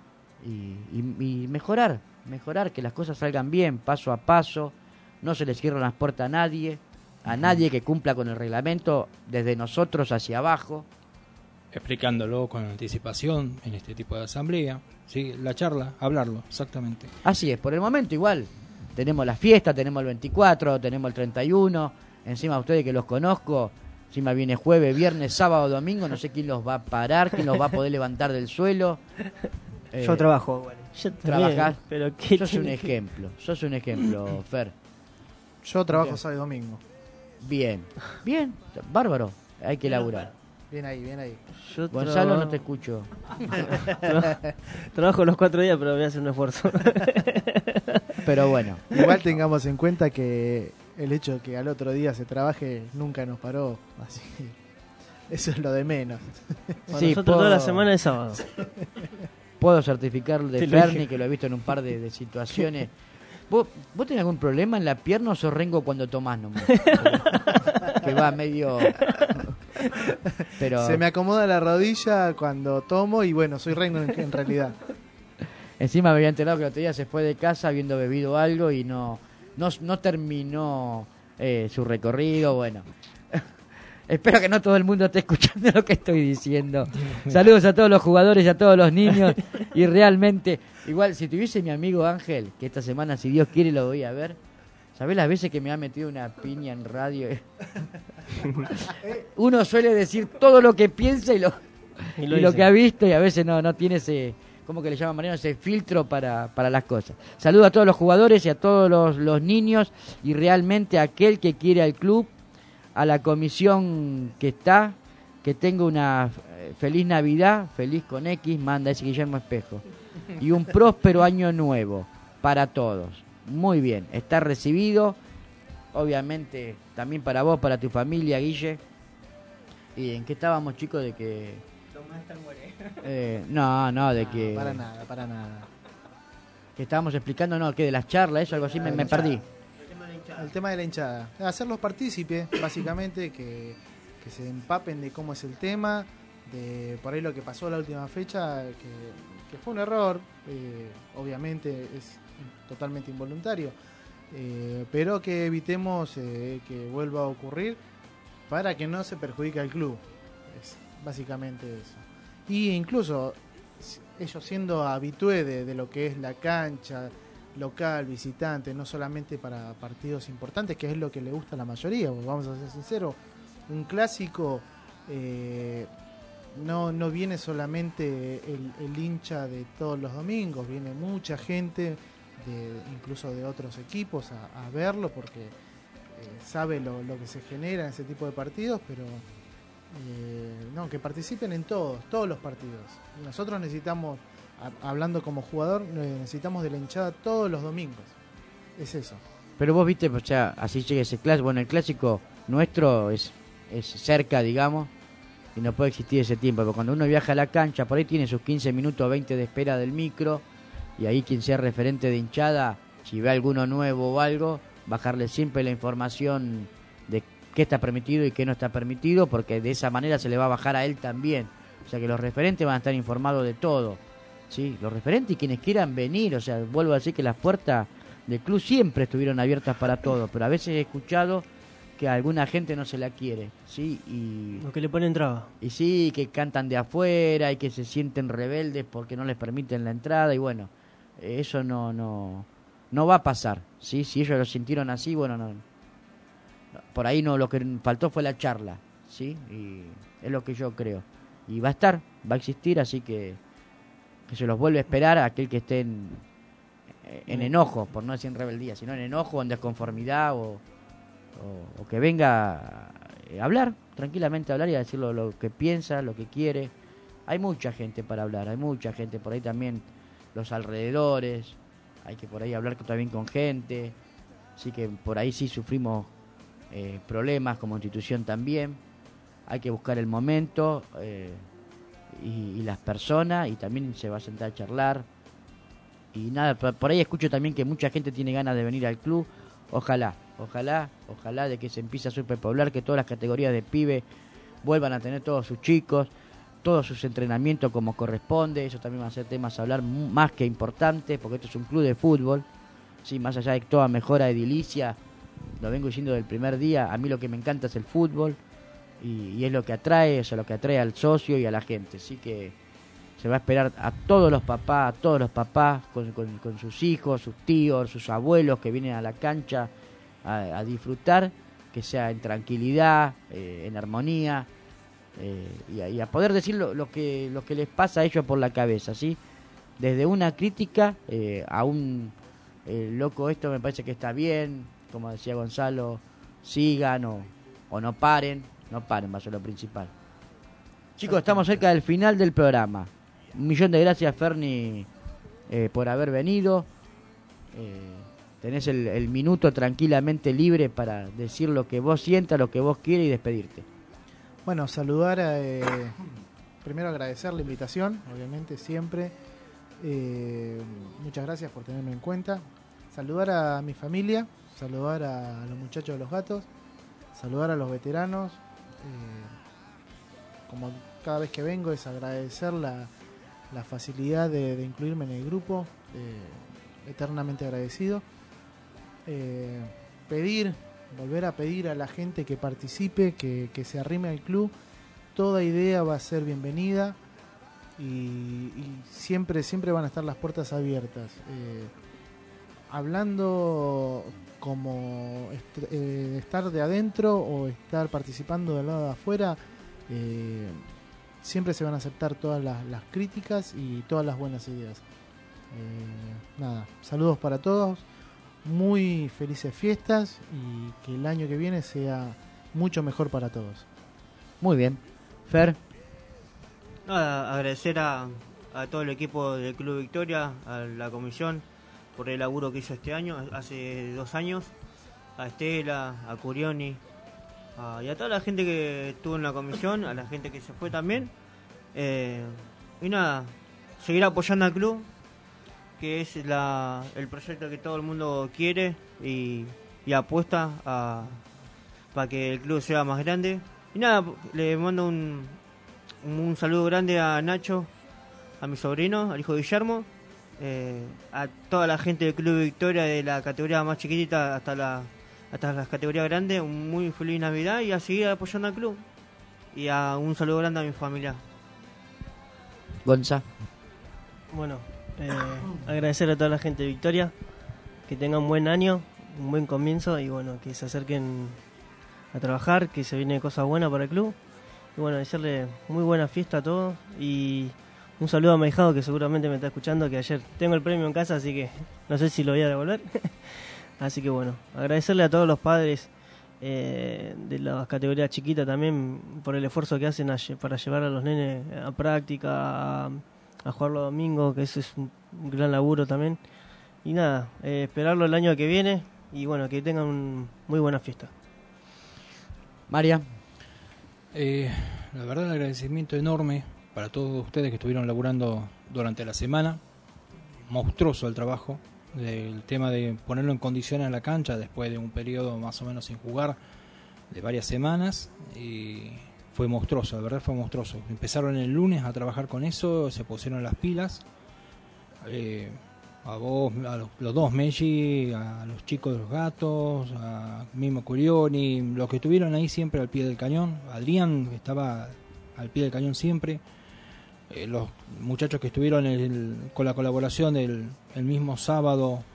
y mejorar, que las cosas salgan bien, paso a paso, no se les cierran las puertas a nadie que cumpla con el reglamento, desde nosotros hacia abajo. Explicándolo con anticipación en este tipo de asamblea, ¿sí? La charla, hablarlo, exactamente. Así es, por el momento igual, tenemos la fiesta, tenemos el 24, tenemos el 31, encima ustedes que los conozco, encima viene jueves, viernes, sábado, domingo, no sé quién los va a parar, quién los va a poder levantar del suelo. Yo trabajo, vale. ¿Trabajás? Pero sos un ejemplo, Fer. Yo trabajo sábado y domingo. Bien, bárbaro, hay que laburar. Bien ahí. Gonzalo, no te escucho. Trabajo los 4 días, pero voy a hacer un esfuerzo. Pero bueno. Igual tengamos en cuenta que el hecho de que al otro día se trabaje nunca nos paró. Así eso es lo de menos. Para nosotros toda la semana es sábado. Puedo certificar de Ferni, que lo he visto en un par de situaciones. ¿Vos tenés algún problema en la pierna o sos rengo cuando tomás nomás? Que va medio... Pero... Se me acomoda la rodilla cuando tomo y bueno, soy rengo en realidad. Encima me había enterado que el otro día se fue de casa habiendo bebido algo y no terminó su recorrido, bueno. Espero que no todo el mundo esté escuchando lo que estoy diciendo. Saludos a todos los jugadores y a todos los niños. Y realmente, igual, si tuviese mi amigo Ángel, que esta semana, si Dios quiere, lo voy a ver. ¿Sabés las veces que me ha metido una piña en radio? Uno suele decir todo lo que piensa y lo que ha visto, y a veces no tiene ese, ¿cómo que le llama Mariano? Ese filtro para las cosas. Saludo a todos los jugadores y a todos los niños, y realmente a aquel que quiere al club, a la comisión que está, que tenga una feliz Navidad, feliz con X, manda ese Guillermo Espejo, y un próspero año nuevo para todos. Muy bien, está recibido, obviamente también para vos, para tu familia, Guille. ¿Y en qué estábamos, chicos? De que... de que... Para nada. Que estábamos explicando, que de las charlas, eso, algo así, me perdí. El tema de la hinchada. Hacerlos partícipes, básicamente, que se empapen de cómo es el tema, de por ahí lo que pasó la última fecha, que fue un error, obviamente es totalmente involuntario, pero que evitemos que vuelva a ocurrir para que no se perjudique al club. Es básicamente eso. Y incluso ellos siendo habitué de lo que es la cancha local, visitante, no solamente para partidos importantes, que es lo que le gusta a la mayoría, porque vamos a ser sinceros, un clásico no viene solamente el hincha de todos los domingos, viene mucha gente, incluso de otros equipos, a verlo, porque sabe lo que se genera en ese tipo de partidos, pero que participen en todos los partidos. Nosotros necesitamos, hablando como jugador, necesitamos de la hinchada todos los domingos. Es eso. Pero vos viste, o sea, así llega ese clásico. Bueno, el clásico nuestro es cerca, digamos, y no puede existir ese tiempo. Porque cuando uno viaja a la cancha, por ahí tiene sus 15 minutos, 20 de espera del micro, y ahí quien sea referente de hinchada, si ve alguno nuevo o algo, bajarle siempre la información de qué está permitido y qué no está permitido, porque de esa manera se le va a bajar a él también. O sea que los referentes van a estar informados de todo, ¿sí? Los referentes y quienes quieran venir, o sea, vuelvo a decir que las puertas del club siempre estuvieron abiertas para todos, pero a veces he escuchado que a alguna gente no se la quiere, ¿sí? Y lo que le ponen traba. Y sí, que cantan de afuera y que se sienten rebeldes porque no les permiten la entrada, y bueno, eso no va a pasar, ¿sí? Si ellos lo sintieron así, bueno, no, por ahí no, lo que faltó fue la charla, ¿sí? Y es lo que yo creo. Y va a existir, así que se los vuelve a esperar a aquel que esté en enojo, por no decir en rebeldía, sino en enojo, en desconformidad, o que venga a hablar, tranquilamente a hablar y a decir lo que piensa, lo que quiere. Hay mucha gente para hablar, hay mucha gente, por ahí también los alrededores, hay que por ahí hablar también con gente, así que por ahí sí sufrimos problemas como institución también. Hay que buscar el momento y las personas, y también se va a sentar a charlar. Y nada, por ahí escucho también que mucha gente tiene ganas de venir al club. Ojalá de que se empiece a superpoblar, que todas las categorías de pibe vuelvan a tener todos sus chicos, todos sus entrenamientos como corresponde. Eso también va a ser temas a hablar más que importantes, porque esto es un club de fútbol, sí, más allá de toda mejora edilicia, lo vengo diciendo del primer día, a mí lo que me encanta es el fútbol, y es lo que atrae, eso es lo que atrae al socio y a la gente. Así que se va a esperar a todos los papás con sus hijos, sus tíos, sus abuelos que vienen a la cancha a disfrutar, que sea en tranquilidad, en armonía, y a poder decir lo que les pasa a ellos por la cabeza, ¿sí? Desde una crítica a un loco, esto me parece que está bien, como decía Gonzalo, sigan o no paren, va a ser lo principal. Chicos, estamos cerca del final del programa. 1.000.000 de gracias, Ferni, por haber venido. Tenés el minuto tranquilamente libre para decir lo que vos sientas, lo que vos quieras y despedirte. Bueno, saludar, primero agradecer la invitación, obviamente siempre. Muchas gracias por tenerme en cuenta. Saludar a mi familia, saludar a los muchachos de los gatos, saludar a los veteranos. Como cada vez que vengo es agradecer la facilidad de incluirme en el grupo, eternamente agradecido. Volver a pedir a la gente que participe, que se arrime al club. Toda idea va a ser bienvenida y siempre van a estar las puertas abiertas. Hablando como estar de adentro o estar participando del lado de afuera, siempre se van a aceptar todas las críticas y todas las buenas ideas. Nada, saludos para todos, muy felices fiestas y que el año que viene sea mucho mejor para todos. Muy bien. Fer. Nada, agradecer a todo el equipo del Club Victoria, a la comisión por el laburo que hizo este año, hace 2 años, a Estela, a Curioni, y a toda la gente que estuvo en la comisión, a la gente que se fue también. Y nada, seguir apoyando al club, que es el proyecto que todo el mundo quiere y apuesta para que el club sea más grande. Y nada, le mando un saludo grande a Nacho, a mi sobrino, al hijo de Guillermo, a toda la gente del Club Victoria, de la categoría más chiquitita hasta las categorías grandes. Un muy feliz Navidad y a seguir apoyando al club. Y un saludo grande a mi familia. Gonza. Bueno, agradecer a toda la gente de Victoria, que tengan un buen año, un buen comienzo y bueno, que se acerquen a trabajar, que se viene cosas buenas para el club. Y bueno, desearle muy buena fiesta a todos. Y un saludo a mi hijado que seguramente me está escuchando, que ayer tengo el premio en casa, así que no sé si lo voy a devolver. Así que bueno, agradecerle a todos los padres de las categorías chiquitas también por el esfuerzo que hacen para llevar a los nenes a práctica, a jugar los domingos, que eso es un gran laburo también. Y nada, esperarlo el año que viene y bueno, que tengan muy buena fiesta. María. La verdad, el agradecimiento enorme para todos ustedes que estuvieron laburando durante la semana. Monstruoso el trabajo, del tema de ponerlo en condiciones en la cancha después de un periodo más o menos sin jugar de varias semanas, y fue monstruoso, la verdad fue monstruoso. Empezaron el lunes a trabajar con eso, se pusieron las pilas, a vos, a los dos Meji, a los chicos de los gatos, a mismo Curioni, los que estuvieron ahí siempre al pie del cañón. Adrián estaba al pie del cañón siempre, los muchachos que estuvieron con la colaboración el mismo sábado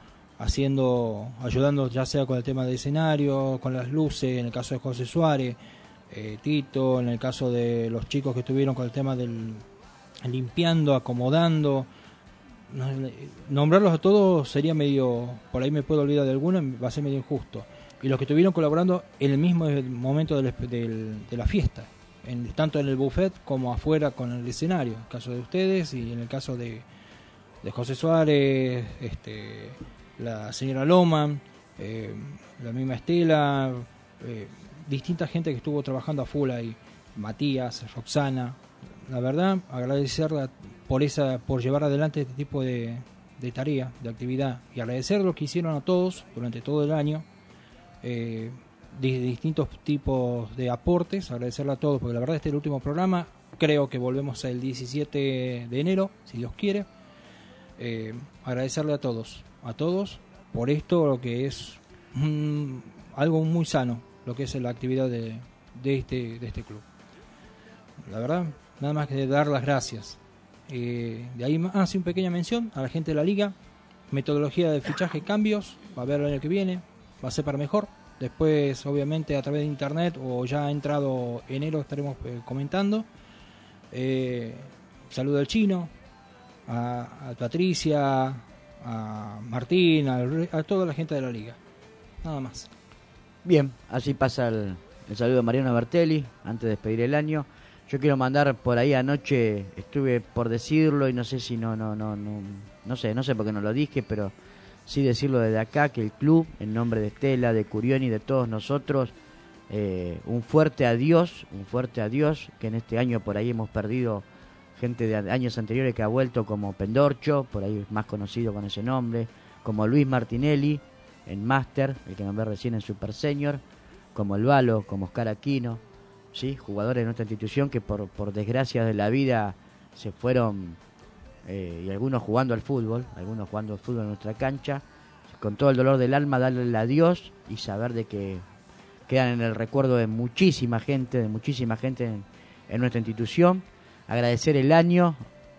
ayudando ya sea con el tema de escenario, con las luces, en el caso de José Suárez, Tito, en el caso de los chicos que estuvieron con el tema del limpiando, acomodando. Nombrarlos a todos sería medio, por ahí me puedo olvidar de alguno, va a ser medio injusto. Y los que estuvieron colaborando en el mismo momento de la fiesta, tanto en el buffet como afuera con el escenario, en el caso de ustedes y en el caso de José Suárez, la señora Loma, la misma Estela, distinta gente que estuvo trabajando a full ahí, Matías, Roxana. La verdad, agradecerla por llevar adelante este tipo de tarea, de actividad, y agradecer lo que hicieron a todos durante todo el año, distintos tipos de aportes, agradecerle a todos, porque la verdad este es el último programa, creo que volvemos el 17 de enero, si Dios quiere. Agradecerle a todos por esto, lo que es algo muy sano, lo que es la actividad de este club. La verdad, nada más que dar las gracias. De ahí hace una pequeña mención a la gente de la liga, metodología de fichaje, cambios, va a haber el año que viene, va a ser para mejor. Después, obviamente, a través de internet o ya ha entrado enero estaremos comentando. Saludo al Chino, a Patricia, a Martín, a toda la gente de la liga. Nada más. Bien, así pasa el saludo de Mariano Bertelli antes de despedir el año. Yo quiero mandar por ahí anoche, estuve por decirlo y no sé si no sé por qué no lo dije, pero sí decirlo desde acá, que el club, en nombre de Estela, de Curioni, de todos nosotros, un fuerte adiós, que en este año por ahí hemos perdido gente de años anteriores que ha vuelto, como Pendorcho, por ahí más conocido con ese nombre, como Luis Martinelli en Master, el que nombré recién en Super Senior, como el Valo, como Oscar Aquino, ¿sí? Jugadores de nuestra institución que por desgracia de la vida se fueron, y algunos jugando al fútbol en nuestra cancha, con todo el dolor del alma darle el adiós y saber de que quedan en el recuerdo de muchísima gente en nuestra institución. Agradecer el año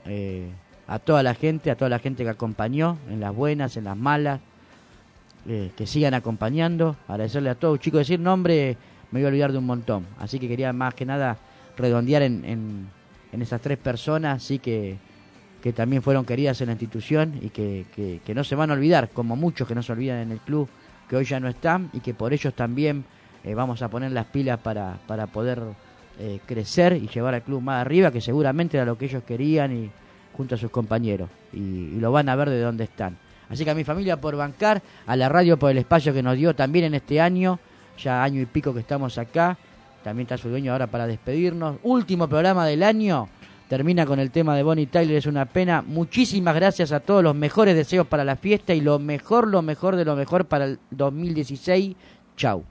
a toda la gente que acompañó en las buenas, en las malas, que sigan acompañando. Agradecerle a todos, chicos, decir nombre me voy a olvidar de un montón, así que quería más que nada redondear en esas tres personas, sí, que también fueron queridas en la institución y que no se van a olvidar, como muchos que no se olvidan en el club, que hoy ya no están, y que por ellos también vamos a poner las pilas para poder crecer y llevar al club más arriba, que seguramente era lo que ellos querían, y junto a sus compañeros, y lo van a ver de dónde están. Así que a mi familia por bancar, a la radio por el espacio que nos dio también en este año, ya año y pico que estamos acá, también está su dueño ahora para despedirnos. Último programa del año, termina con el tema de Bonnie Tyler, es una pena. Muchísimas gracias a todos, los mejores deseos para la fiesta y lo mejor de lo mejor para el 2016. Chau.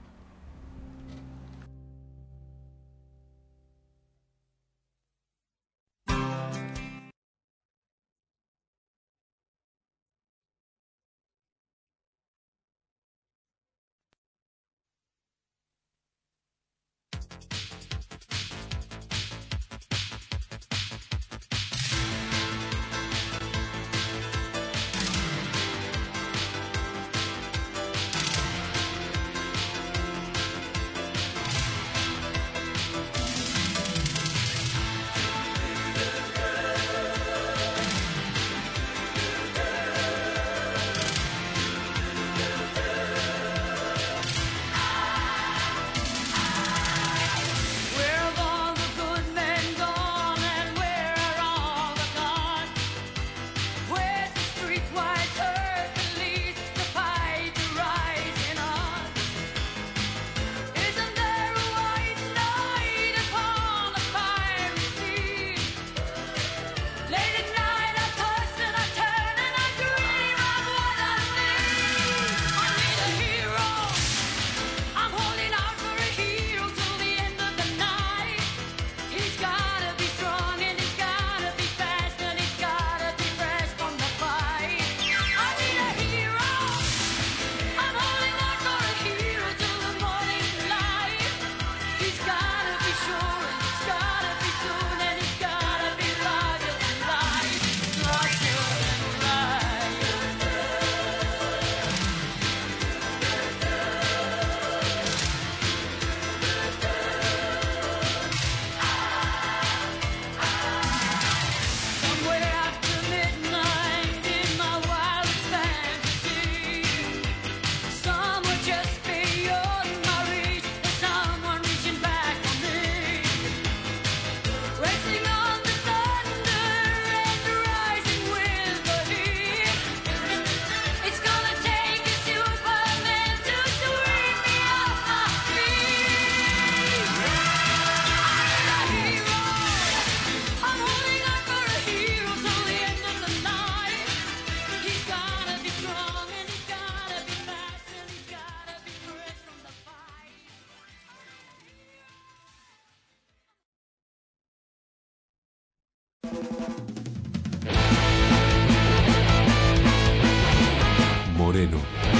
Moreno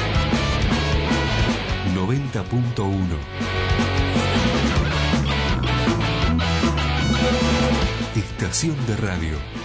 90.1 Estación de radio.